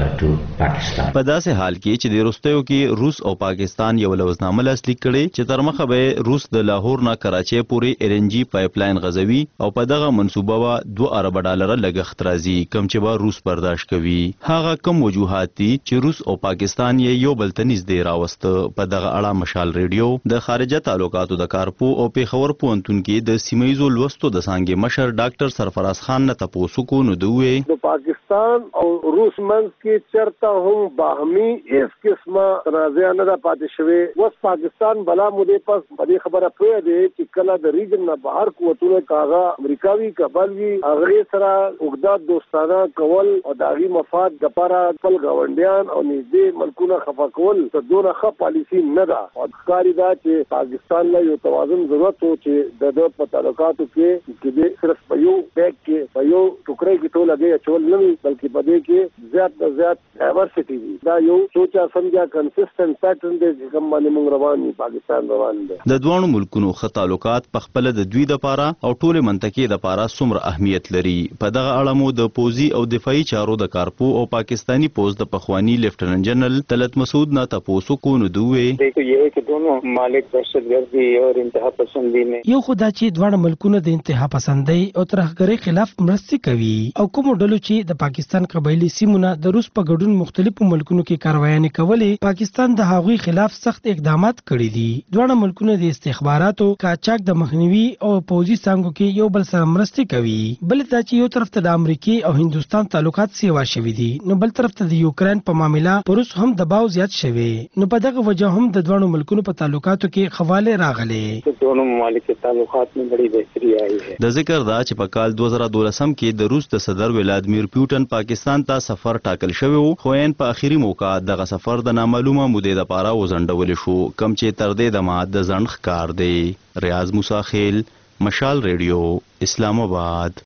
په داسې حال کې چې د وروستیو کې روس او پاکستان یو لوزنامه لاسلیک کړي چې تر مخه به روس د لاهور نه کراچۍ پورې LNG پایپ لاین غځوي او په دغه منصوبه به 2 ارب ډالر لګښت راځي، کوم چې به روس برداشت کوي. هغه کوم وجوهات دي چې روس او پاکستان یې یو بل ته نږدې راوسته. په دغه اړه مشال ریډیو د خارجه تعلقاتو د کارپو او پیښور پوهنتون کې د سیمایزو لوستو د څانګې مشر ډاکټر سرفراز خان نه تاسو کو نو دوی د پاکستان او روس منځ کې چرته هم باهمي اس قسمه تنازع نه پاتې شوی. وس پاکستان بلا مودې پس باندې خبره پوهه دی چې کله د ریجن نه بهر قوتونه کاغه امریکاوي کبلوي هغه سره وګړه دوستانه کول او د هغه مفاد لپاره خپل غونډیان او نږدې ملکونه خفا کول ته دونه ښه پالیسی نه ده. او ښکاري دا چې پاکستان له یو توازن ضرورت و چې د په تعلقاتو کې صرف په یو بیگ کې په یو ټوکرې کې ټول لګي چول نه بلکې په دې کې زیات ډایورسټي دي. دا یو سوچا سمجا کنسسټنټ پیټرن دی چې کوم باندې موږ روان دي، پاکستان روان دی. د دوه ملکونو خ تعلقات په خپل د دوی د پاره او ټول منطقې د پاره څومره اهمیت لري. په دغه اړه مو د پوزي او دفاعي چارو د کارپو او پاکستانی پوز د پخوانی لیفټننټ جنرال طلعت مسعود نه تاسو کو نو دوی دیکھو یہ ہے کہ دونوں ممالک دہشتگردی اور انتہا پسندی میں یو خدا چې دوه ملکونه د انتها پسندۍ او ترهګرۍ خلاف مرستې کوي او کوم ډلو چې د پاکستان قبایلی سیمونه د روس په ګډون مختلفو ملکونو کې کاروایانې کولې، پاکستان د هغوی خلاف سخت اقدامات کړي دي. دوه ملکونه د استخباراتو قاچاق د مخنیوي او پوځي څانګو کې یو بل سره مرستې کوي. بل دا چې یو طرف ته د امریکای او هندستان تعلقات سیوا شوي دي، نو بل طرف ته د یوکرين په معاملې پر روس هم دباو زیات شوی. نو په دغه وجه هم د دوه ملکونو په تعلقاتو کې خواله راغلي. دوه ممالک کے تعلقات میں بڑی بہتری آئی ہے. د ذکر دا چې په کال 2012 کې د روس د صدر ولادیمیر پوتین پاکستان ته سفر ټاکل شوی وو، خو ان په اخیری موقع دغه سفر د نامعلومه مودې لپاره وزندول شو، کم چې تر دې د ماده د ځنډ ښکار دی. ریاض مساخیل، مشال ریډیو، اسلام آباد.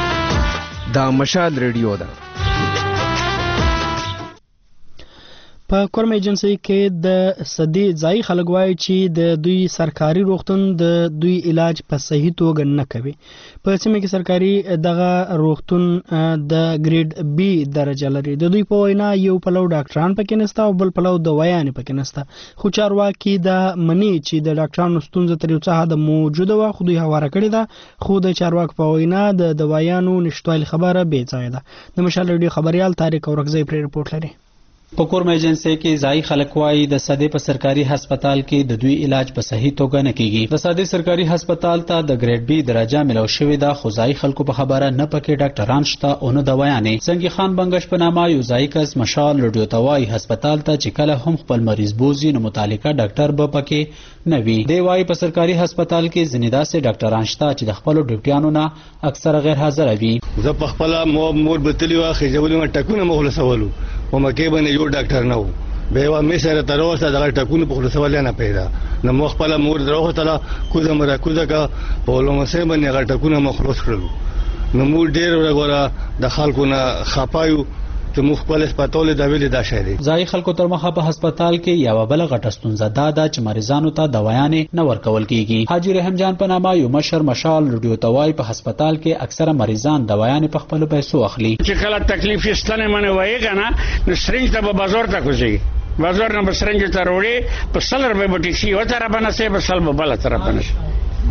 دا مشال ریډیو ده. په کورم ایجنسی کې د صدی ځای خلک وایي چې د دوی سرکاري روغتون د دوی علاج په صحیح توګه نه کوي. په سیمه کې سرکاري دغه روغتون د ګریډ بی درجه لري. د دوی په وینا یو پلو ډاکټران پکې نشته او بل پلو دوايانې پکې نشته. خو چارواکي د منی چې د ډاکټرانو ستونزه تر یو څه حد موجوده و خو دوی هواره کړی ده. خو د چارواکو په وینا د دوايانو نشټوالي خبره بې ځای ده. د مشال ریډیو خبريال طارق اورکزی پر رپورټ لري. په کورم ایجنسی کې ځای خلک وایي د صدې په سرکاري هسپتال کې د دوی علاج په صحیح توګه نه کیږي. د صدې سرکاري هسپتال ته د ګریډ بی درجه ملو شوې ده خو ځای خلکو په خبره نه پکې ډاکټران شته او نه دوايانې. زنګي خان بنگش په نامه یو ځای کس مشال ریډیو توای هسپتال ته چې کله هم خپل مریض بوزي نو متعلقه ډاکټر به پکې نه وي. دی وايي په سرکاري هسپتال کې ځینې داسې ډاکټران شته چې د خپل ډیوټیانو نه اکثر غیر حاضر وي. زه په خپل مور بتلی واخې جوړونه ټکونه مخلصولو او مکه باندې یو ډاکټر نه و به وا مې سره تر اوسه دغه ټکونه په خلصول نه پیدا نو مخ خپل مور دروغه تعالی کوزه مرا کوزه کا په لومه سه باندې هغه ټکونه مخلص کړل نو مور ډیر ورغورا د خلکو نه خپایو چې مخ خپل هسپتال د ویلې دا شې دي. ځای خلکو تر مخه په هسپتال کې یو بل غټه ستونزه ده چې مریضانو ته دوايانې نه ورکول کیږي. حاجی رحم جان په نامه یو مشر مشال ریډیو توای په هسپتال کې اکثره مریضان دوايانې په خپل پیسو اخلي. چې کله تکلیف ستنه منه وایي کنه نو سرنج ته په بازار ته کوزي بازار نه بسرنج ته وروړي په سلر به ټیکسي و تر باندې سه په سل بل تر باندې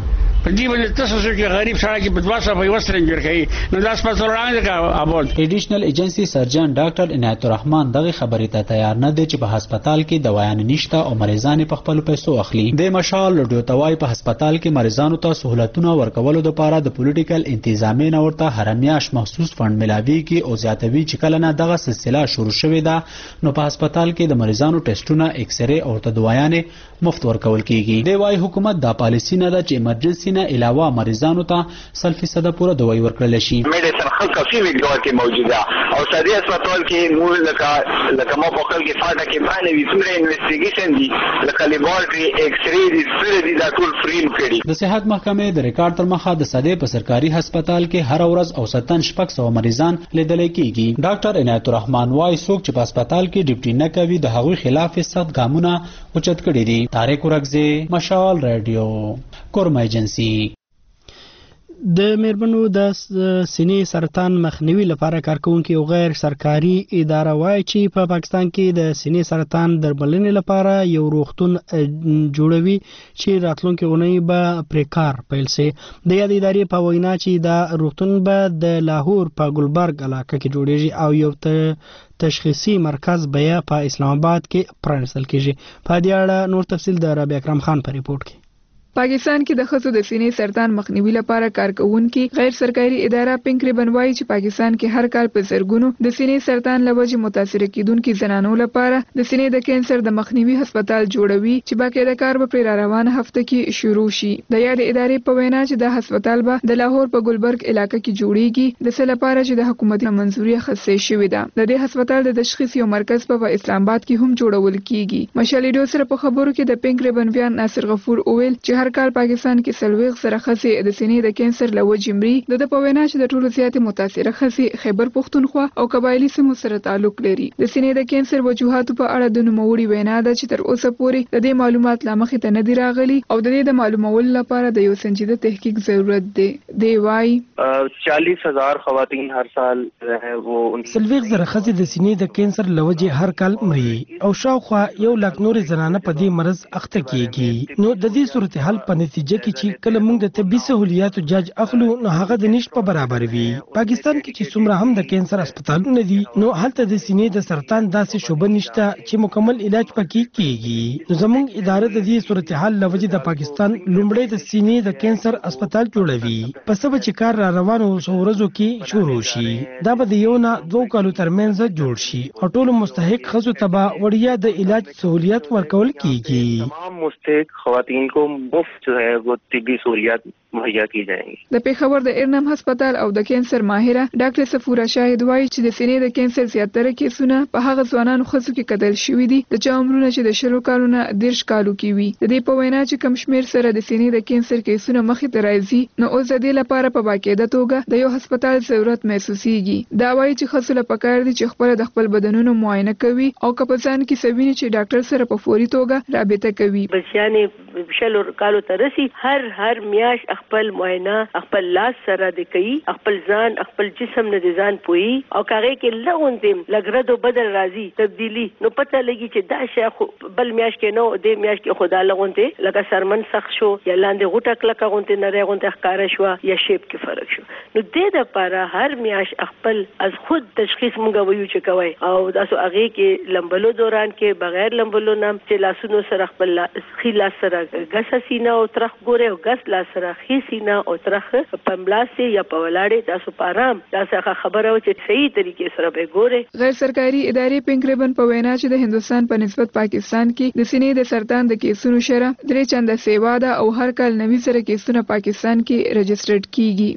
په دې باندې تاسو چې غریب سره کې په 200 په وسرنج ورکړي نو داس په سره نه ابول. ایډیشنل ایجنسی سرجن ډاکټر عنایت الرحمن دغه خبرې ته تیار نه دی چې په هسپتال کې دوايانې نشته او مریضان په خپل پیسو اخلي. د مشال ریډیو توای په هسپتال کې مریضانو ته سہولتونه ورکولو لپاره د پولیټیکل انتظامی نه ورته هرمیاش مخصوص فند ملاويږي او زیاتوي چې کله نه دغه سلسله شروع شوې ده نو په هسپتال کې د مریضانو ټیسټونه ایکس ری او دوايانې مفت ورکول کیږي. د وايي حکومت دا پالیسی نه ده چې ایمرجنسي نه علاوه مریضانو ته 100% پوره دوايي ورکړل شي. میډیسن خلک کافي مقدار کې موجوده او صدې هسپتال کې مو لکه ما په خپل کې فاده کې باندې ویسره انویسټیګیشن دي لکه لیبارټري ایکس ری دي دا ټول فري کړي. د صحت محکمې د ریکارډ تر مخه د صدې په سرکاري هسپتال کې هر ورځ اوسطاً 600 مریضان لیدل کېږي. ډاکټر عنایت الرحمن وايي څوک چې په هسپتال کې ډیوټي نه کوي د هغوی خلاف سخت ګامونه اوچت کړي دي. طارق اورکزی مشال رادیو کورم ایجنسی. د میرمنو د سینې سرطان مخنیوي لپاره کارکونکو او غیر سرکاري اداره وایي چې په پاکستان کې د سینې سرطان درملنې لپاره یو روغتون جوړوي چې راتلونکي اونۍ به پرې کار پیل شي. د یاد ادارې په وینا چې دا روغتون به د لاهور په ګلبرګ علاقه کې جوړیږي او یو تشخیصي مرکز بیا په اسلام آباد کې پرانیستل کیږي. په دې اړه نور تفصیل د ربیع اکرم خان په ریپورت کې. پاکستان کې د ښځو د سینې سرطان مخنیوي لپاره کارکونکي غیر سرکاري اداره پنک ریبن وايي چې پاکستان کې هر کال په زرګونو د سینې سرطان له وجې متاثر کیدونکو زنانو لپاره د سینې د کینسر د مخنیوي هسپتال جوړوي چې باقاعده کار به پر روانه هفته کې شروع شي. د یاد ادارې په وینا چې د هسپتال به د لاهور په ګلبرګ علاقې کې جوړیږي د څه لپاره چې د حکومت منځوري اخیستل شوې ده. د دې هسپتال د تشخیص یو مرکز په اسلام آباد کې هم جوړول کیږي. مشال ریډیو سره په خبرو کې د پنک ریبن ویان ناصر غفور اویل چې هر کال پاکستان کې سلويغ سره خسي د سینې د کینسر له وجې مري. د په وینا چې د ټولو زیاتې متاثره خسي خیبر پښتونخوا او قبایلی سیمو سره تعلق لري. د سینې د کینسر وجوهاتو په اړه د نوموړي وینا ده چې تر اوسه پورې د دې معلومات لا مخې ته نه دي راغلي او د دې د معلومولو لپاره د یو سنجیده تحقیق ضرورت دی. دی وايي 40,000 خواتین هر سال وہ سلويغ سره خسي د سینې د کینسر له وجې هر کال مري او شاوخوا 1 لک نور زنانه په دې مرض اخته کیږي. نو د دې صورتحال په نتیجه کې چې کله موږ د طبي سہولیاتو جاج اخلو نو هغه د نشټ په برابر وي. پاکستان کې چې څومره هم د کینسر هسپتالونه دي نو هلته د سینې د سرطان داسې شوبه نشته چې مکمل علاج پکې کیږي. نو زموږ اداره د دې صورتحال لوجې د پاکستان لومړی د سینې د کینسر هسپتال جوړوي. پس به چې کار را روانو ورځو کې شروع شي دا به د یو نه 2 کالو ترمنځ جوړ شي او ټول مستحق ښځو ته به وړیا د علاج سہولیات ورکول کیږي. تمام مستحق خواتین کو मुफ्त जो है वो तिब्बी सहूलियात मुहैया की जाएंगी। د پیښور د ارنم هسپتال او د کینسر ماهره ډاکټر صفوره شاهد وایي چې د سینې د کینسر زیاتره کیسونه په هغه ځوانانو ښځو کې کتل شوي دي د چا عمرونه چې د 10 کالونو 10 کالو کې وي. د دې په وینا چې کم شمیر سره د سینې د کینسر کیسونه مخې ته راځي نو اوس د دې لپاره په باقاعده توګه د یو هسپتال ضرورت محسوسيږي. دا وایي چې ښځو له پکار دي چې خپل د خپل بدنونو معاینه کوي او کپسان کې سویني چې ډاکټر سره په فوري توګه رابطه کوي. بچیانې شلو کالو ته رسي هر میاش خپل معاینه خپل لاس سره د کوي خپل ځان خپل جسم نه د ځان پوي او کاغه کې لغوندم لګردو بدل راځي تبدیلی نو پته لګي چې دا شی بل میاش کې نو د میاش کې خدا لغونته لکه سرمن سخت شو یا لاندې غټه کلکه غونته نه رغونته ښکارا شو یا شیپ کې فرق شو نو د دې لپاره هر میاش خپل از خود تشخیص مونږ وایو چې کوي او تاسو هغه کې لمبلو دوران کې بغیر لمبلو نام چې لاسونو سره خپل خیلا سره غس سینه او ترخ ګوره او غس لا سره خي سینه او ترخ پملاسي یا پولاړې تاسو پارام تاسو خبره او چې صحیح طریقې سره به ګوره. غیر سرکاري ادارې پینک ریبن په وینا چې د هندستان په نسبت پاکستان کې د سینې د سرطان د کیسونو شره 3 چنده سیوا ده او هر کال 90 سره کیسونه پاکستان کې رجسټرډ کیږي.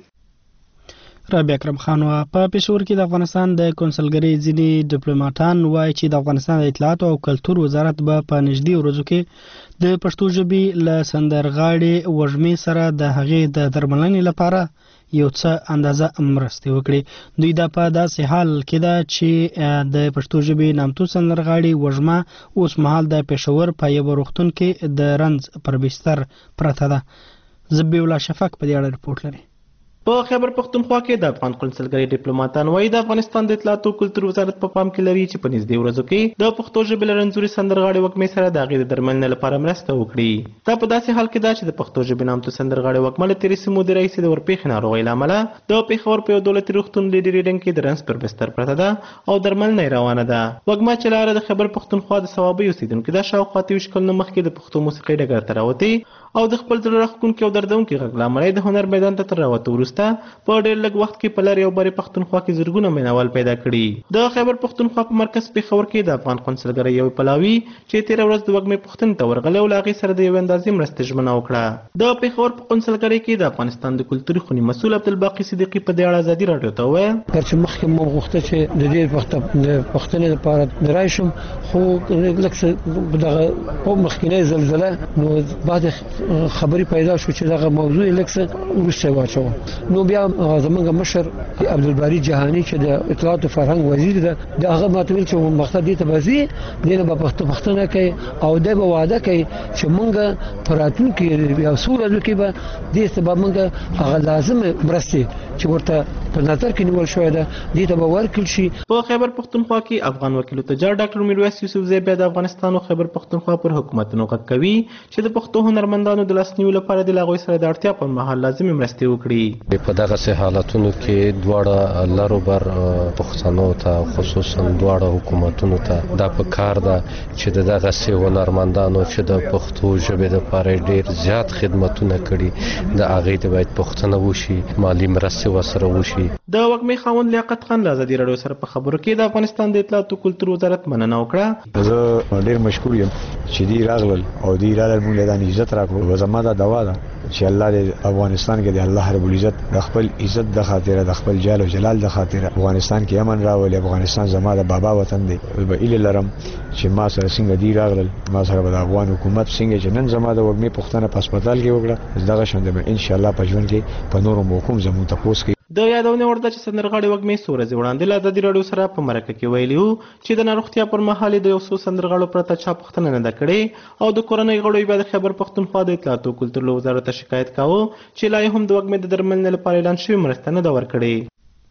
رابعه اکرم خان په پېښور کې د افغانستان د کونسلګرۍ ځینې ډیپلوماټان وایي چې د افغانستان د اطلاعات او کلتور وزارت به په نږدې ورځو کې د پښتو ژبې له سندرغاړې وږمې سره د هغې د درملنې لپاره یو څه اندازه مرستې وکړي. دوی دا په داسې حال کې ده چې د پښتو ژبې نامتو سندرغاړې وږمه اوس مهال د پېښور په یو روغتون کې د رنځ پر بستر پرته ده. زبی الله شفق په دې اړه رپورټ لري. په خیبر پښتونخوا کې د افغان کونسلګرۍ ډیپلوماټان وایي د افغانستان د اطلاعات او کلتور وزارت په پام کې لري چې په نږدې ورځو کې د پښتو ژبې له رنځوري سندرغاړې وږمې سره د هغې د درملنې لپاره مرسته وکړي. دا په داسې حال کې ده چې د پښتو ژبې نامتو سندرغاړې وږمه له تېرې سیمو د راهیسې د ورپېښې ناروغۍ له امله د پېښور په یو دولتي روغتون لیډرېډنګ کې د رنځ پر بستر پرته ده او درملنه یې روانه ده. وږمه چې لاره د خیبر پښتونخوا د صوابۍ اوسېدونکې ده شاوخوا 23 کلونو مخکې د پښتو موسیقۍ ډګر ته راوتې او د خپل زړه راښکونکي او دردونکي غږ له امله د هنر میدان ته تر راوتو وروسته په ډېر لږ وخت کې په لرې او برې پښتونخوا کې زرګونه مینوال پیدا کړي. د خیبر پښتونخوا په مرکز پېښور کې د افغان کونسلګرۍ یو پلاوي چې تېره ورځ د وږمې پوښتنې ته ورغلی او له هغې سره د یوې اندازې مرستې ژمنه وکړه. د پېښور په کونسلګرۍ کې د افغانستان د کلتوري خونې مسؤل عبدالباقي صدیقي په دې اړه ازادي راډیو ته وویل چې مخکې مو غوښته چې د دې پوښتنې لپاره راشم خو لږ څه دغه په مخکینۍ زلزله نو بعد خبرې پیدا شو چې دغه موضوع لږ څه وروسته واچوه نو بیا زمونږ مشر عبدالباری جهانی چې د اطلاعات او فرهنګ وزیر ده د هغه ماته ویل چې مقصد دې ته بزي دینه په پښتنه کې او د وعده کوي چې مونږ پراتون کې بیا سوله کې به دې سبب مونږ هغه لازم مرسته چې ورته په نظر کې نیول شوې ده دې ته به ورکړل شي. په خیبر پښتونخوا کې افغان وکیل تجار ډاکټر میرویس یوسفزی بیا د افغانستان او خیبر پښتونخوا پر حکومتونو غږ کوي چې د پښتو هنرمندانو د لاسنیو لپاره د هغوی سره د اړتیا پر مهال لازمي مرستې وکړي. په دغه حالتونو کې دواړه لروبر پښتنو ته خصوصا دواړه حکومتونو ته دا په کار ده چې دغه هنرمندانو چې د پښتو ژبې لپاره ډیر زیات خدمتونه کړي د هغې ته باید پوښتنه وشي مالي مرستې ورسره وشي. د وږمې خاوند لیاقت خان له ازادي راډیو سره په خبرو کې د افغانستان د اطلاعات او کلتور وزارت مننه وکړه. زه ډیر مشکور یم چې دی راغلل او دی راغلل موږ له دې عزت راکړو زما دا دوا ده چې الله دې افغانستان کې د الله رب العزت د خپل عزت د خاطر د خپل جلال او جلال د خاطر افغانستان کې امن راولي. افغانستان زما د بابا وطن دی به اله لرم چې ما سره څنګه دی راغلل ما سره د افغان حکومت څنګه چې نن زما د وږمې پښتنه په هسپتال کې وکړه دغه شاند به ان شاء الله په ژوند کې په نورو موقوم زموږ تاسو کې د یادونه ورته چې سندرغاړي وږمې څو ورځې وړاندې له ازادي راډیو سره په مرکه کې ویلي وو چې د ناروغتیا پر مهال د یو څو سندرغاړو پرته چا پوښتنه نه ده کړې او د کورنۍ غړو بیا د خیبر پښتونخوا د اطلاعات او کلتور له وزارت شکایت کاوه چې لا هم د وږمې د درملنې لپاره اعلان شوی مرسته نه ده ورکړې.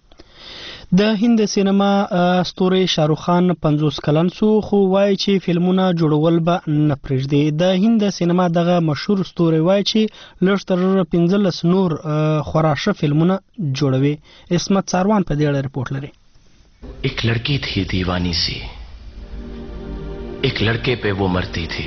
د هند سینما ستوري شاروخ خان 50 کلن شو خو وایي چې فلمونه جوړول به نه پرېږدي. د هند سینما دغه مشهور ستوري وایي چې لږ تر 15 نور خورا ښه فلمونه جوړوي. اسمت ساروان په دې اړه رپورټ لري. एक लड़की थी दीवानी सी एक लड़के पे वो मरती थी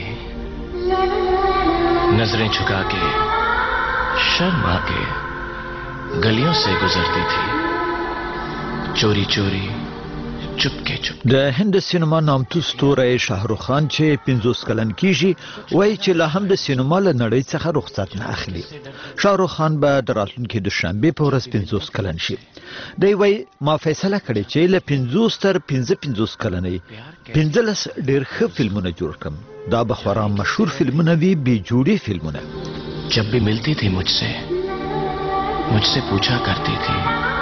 नजरें झुका के शर्मा के गलियों से गुजरती थी चोरी चोरी चुपके चुप د هند سینما نامتو ستوری شاهرخ خان چې 50 کلن کیږي وایي چې لا هم د سینما له نړۍ څخه رخصت نه اخلي. شاهرخ خان به د راتلونکي دوشنبه په ورځ 50 کلن شي. دی وایي ما فیصله کړې چې له 50 تر 55 کلنۍ 15 ډېر ښه فلمونه جوړ کړم. دا به خورا مشهور فلمونه وي، بې جوړې فلمونه. जब भी मिलती थी मुझसे पूछा करती थी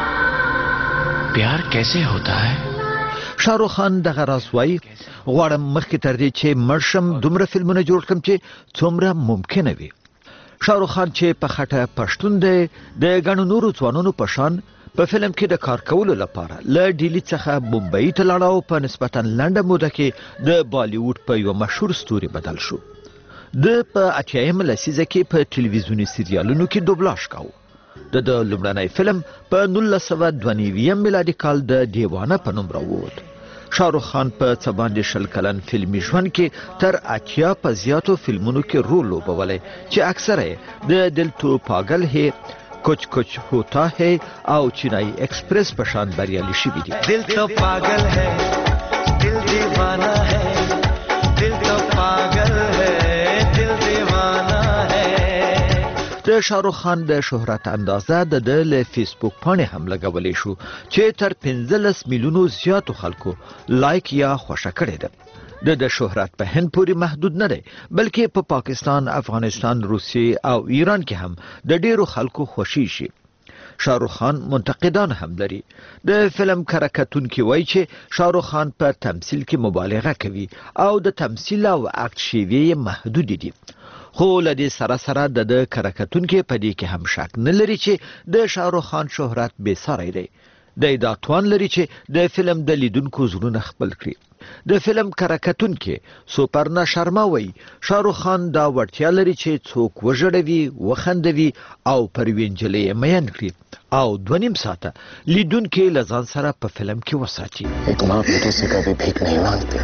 प्यार कैसे होता है. شاهرخ خان دغه راز وایي غواړم مخکې تر دې چې مړ شم دومره فلمونه جوړ کړم چې څومره ممکنه وي. شاهرخ خان چې په خټه پښتون دی د ګڼو نورو ځوانانو په شان په فلم کې د کار کولو لپاره له ډیلی څخه بمبئی ته لاړ او په نسبتا لنډه موده کې د بالیووډ په یو مشهور ستوري بدل شو. د په 80 لسیزه کې په ټلویزیوني سریالونو کې دوبلاژ کاوه. د لومړنی فلم په 1992 میلادي کال د دیوانه په نوم راووت. شاهرخ خان په 14 کلن فلمي ژوند کې تر 80 په زیاتو فلمونو کې رول لوبولی چې اکثره د دل تو پاگل ہے، کچھ کچھ ہوتا ہے او چینائی ایکسپریس په شان بریالي شوي دي. دل تو پاگل ہے دل دیوانہ ہے دل تو پاگل ہے دل دیوانہ ہے. د شاهرخ خان د شهرت اندازه د له فیسبوک باندې هم لګولې شو چې تر 15 میلیونو زیاتو خلکو لایک یا خوښه کړې ده. د شهرت په هند پورې محدود نه دی بلکې په پاکستان، افغانستان، روسیې او ایران کې هم د ډیرو خلکو خوښي شي. شاهرخ خان منتقدان هم لري. د فلم کرکټونکي وایي چې شاهرخ خان په تمثيل کې مبالغه کوي او د تمثيل او اکټ شیوه محدود دي. خو لدې سره سره د کرکټونکي په دې کې هم شک نه لري چې د شاهرخ خان شهرت بې ساری دی. د دا توان لري چې د فلم د لیدونکو زړونه خپل کړي. د فلم کرکټونکي سوپرنا شرما وایي شاهرخ خان دا وړتیا لري چې څوک وژړوي، وخندوي او پر وینجلې مین کړي او 2.5 ساعته لیدونکي له ځان سره په فلم کې وساتي. एक माँ बेटे से कभी भीख नहीं मांगती,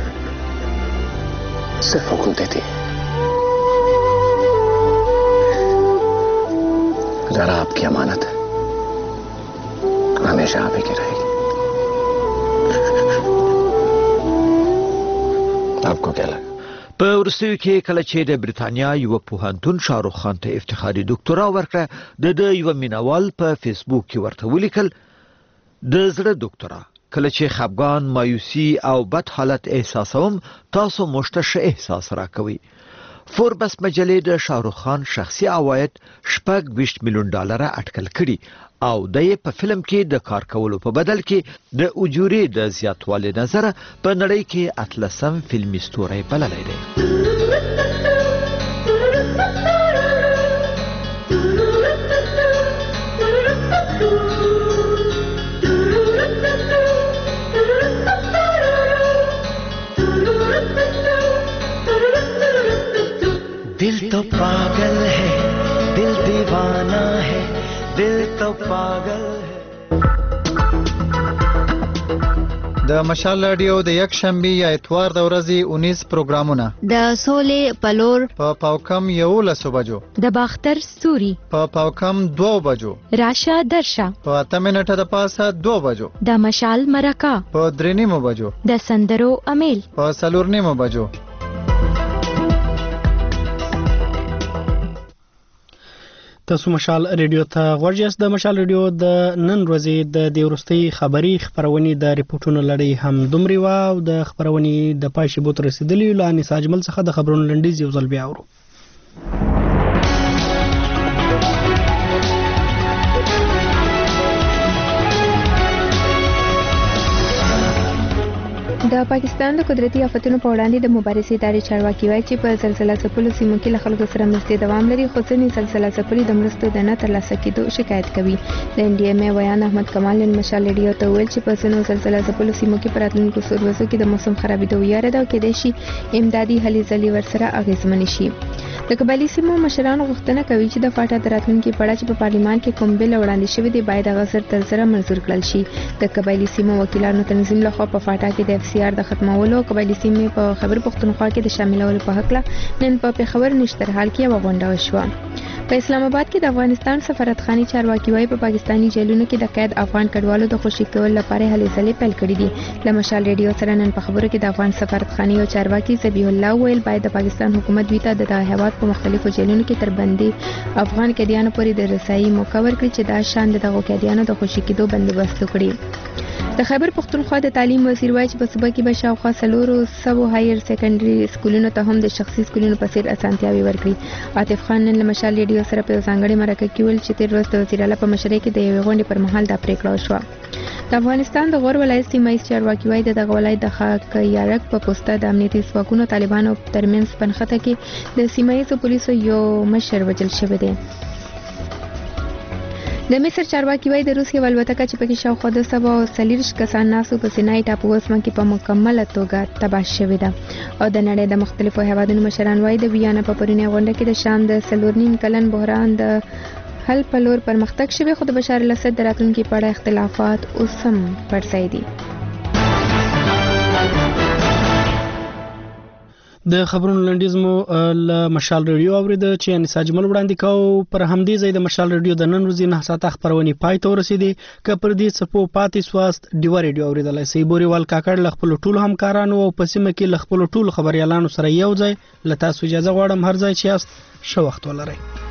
सिर्फ हुक्म देती है. जरा आपकी अमानत है, हमेशा आप ही की रहेगी. आपको क्या लगा؟ په وروستیو کې کله چې د بریتانیا یو پوهنتون شاهرخ خان ته افتخاري ډاکټرا ورکړه د یو مینوال په فیسبوک کې ورته ولیکل د زړه ډاکټرا کله چې خفګان، مایوسي او بد حالت احساسوم تاسو مشته احساس راکوي. فوربس مجلې د شاهرخ خان شخصي عواید $20 میلیون اټکل کړي او د په فلم کې د کار کولو په بدل کې د اجورې د زیاتوالي نظر په نړۍ کې اتلسم فلمي ستوری بللی دی. दिल तो पागल है दिल दीवाना है दिल तो पागल है. د مشال رادیو د یک شنبه یا اتوار د ورځې 19 پروګرامونه د سولې پلور په پاوکم 11 بجو، د باختر ستوري په پاوکم 2 بجو، راشه درشه په 8 منټه د پاسه 2 بجو، د مشال مرکه په 3 بجو، د سندرو امیل په 4 بجو. تاسو مشال ریډیو ته غوږ یاست. د مشال ریډیو د نن ورځې د وروستۍ خبري خبرونې د ریپورتونو لړۍ هم دومره و او د خبرونې د پای شیبو تر رسیدلې لانی ساجمل څخه د خبرونو لنډیز یو ځل بیا اورو. د پاکستان د قدرتي آفتونو په وړاندې د مبارزې ادارې چارواکي وایي چې په زلزلہ ځپلو سیمو کې له خلکو سره مرستې دوام لري، خو ځینې زلزلہ ځپلي د مرستو د نه ترلاسه کېدو شکایت کوي. د NDMA ویان احمد کمال نن مشال ریډیو ته وویل چې په ځینو زلزلہ ځپلو سیمو کې په راتلونکو څو ورځو کې د موسم خرابېدو ویره ده او کېدای شي امدادي هلې ځلې ورسره اغېزمنې شي. د قبایلي سیمو مشرانو غوښتنه کوي چې د فاټا د راتلونکي پړه چې په پارلیمان کې کوم بل وړاندې شوی دی باید هغه زر تر زره منظور کړل شي. د قبایلي سیمو وکیلانو تنظیم لخوا په فاټا کې د FCR د ختمولو او قبایلي سیمې په خبر پښتونخوا کې د شاملولو په حق له نن په پېښور نشترحال کې یو غونډه وشوه. په اسلام آباد کې د افغانستان سفارتخانې چارواکي وايي په پاکستاني جیلونو کې د قید افغان کډوالو د خوشي کولو لپاره هلې ځلې پیل کړې دي. له مشال ریډیو سره نن په خبرو کې د افغان سفارتخانې او چارواکي ذبیح الله ویل باید د پاکستان حکومت دوی ته د هیواد په مختلفو جیلونو کې تر بندي افغان قیدیانو پورې د رسایي موقع ورکړي چې دا شان دغه قیدیانو د خوشي کېدو بندوبست وکړي. د خیبر پختونخوا د تعلیم وزیر وایي چې په صوبه کې به شاوخوا 400 هایر سیکنډري سکولونو ته هم د شخصي سکولونو په څیر اسانتیاوې ورکړي. عاطف خان نن له مشال ریډیو سره په ځانګړي مرکه کې ویل چې تیر ورځ د وزیر اعلی په مشرۍ کې د یوې غونډې پر مهال دا پریکړه وشوه. د افغانستان د غور ولایت سیمه ییز چارواکي وایي دغه ولایت د خاکیارک په پوسټه د امنیتي ځواکونو طالبانو ترمنځ پنخته کې د سیمه ییزو پولیسو یو مشر وژل شوی دی. د مصر چارواکي وایي د روس یو الوتکه چې پکې شاوخوا 240 کسان ناسو په سینای ټاپو وسمه کې په مکمله توګه تباه شوې ده. او د نړۍ د مختلفو هیوادونو مشران وایي د ویانا په پرونی غونډه کې د شام د 4.5 کلن بحران د حل په لور پرمختګ شوی، خو د بشار الاسد د راتلونکي په اړه اختلافات اوس هم پر ځای دي. د خبرونو لنډیز مو له مشال ریډیو اورید چې انسا جمل وړاندې کوو. پر همدې ځای د مشال ریډیو د نن ورځې 9 ساعته خبرونه پای ته ورسېدې. که پر دې څپو پاتې سواست ډیوا ریډیو اوریدلای شئ. بوريوال کاکړ له خپل ټولو همکارانو او په سیمه کې له خپل ټولو خبريالانو سره یو ځای له تاسو اجازه غواړم هر ځای چې یاست ښه وخت ولرئ.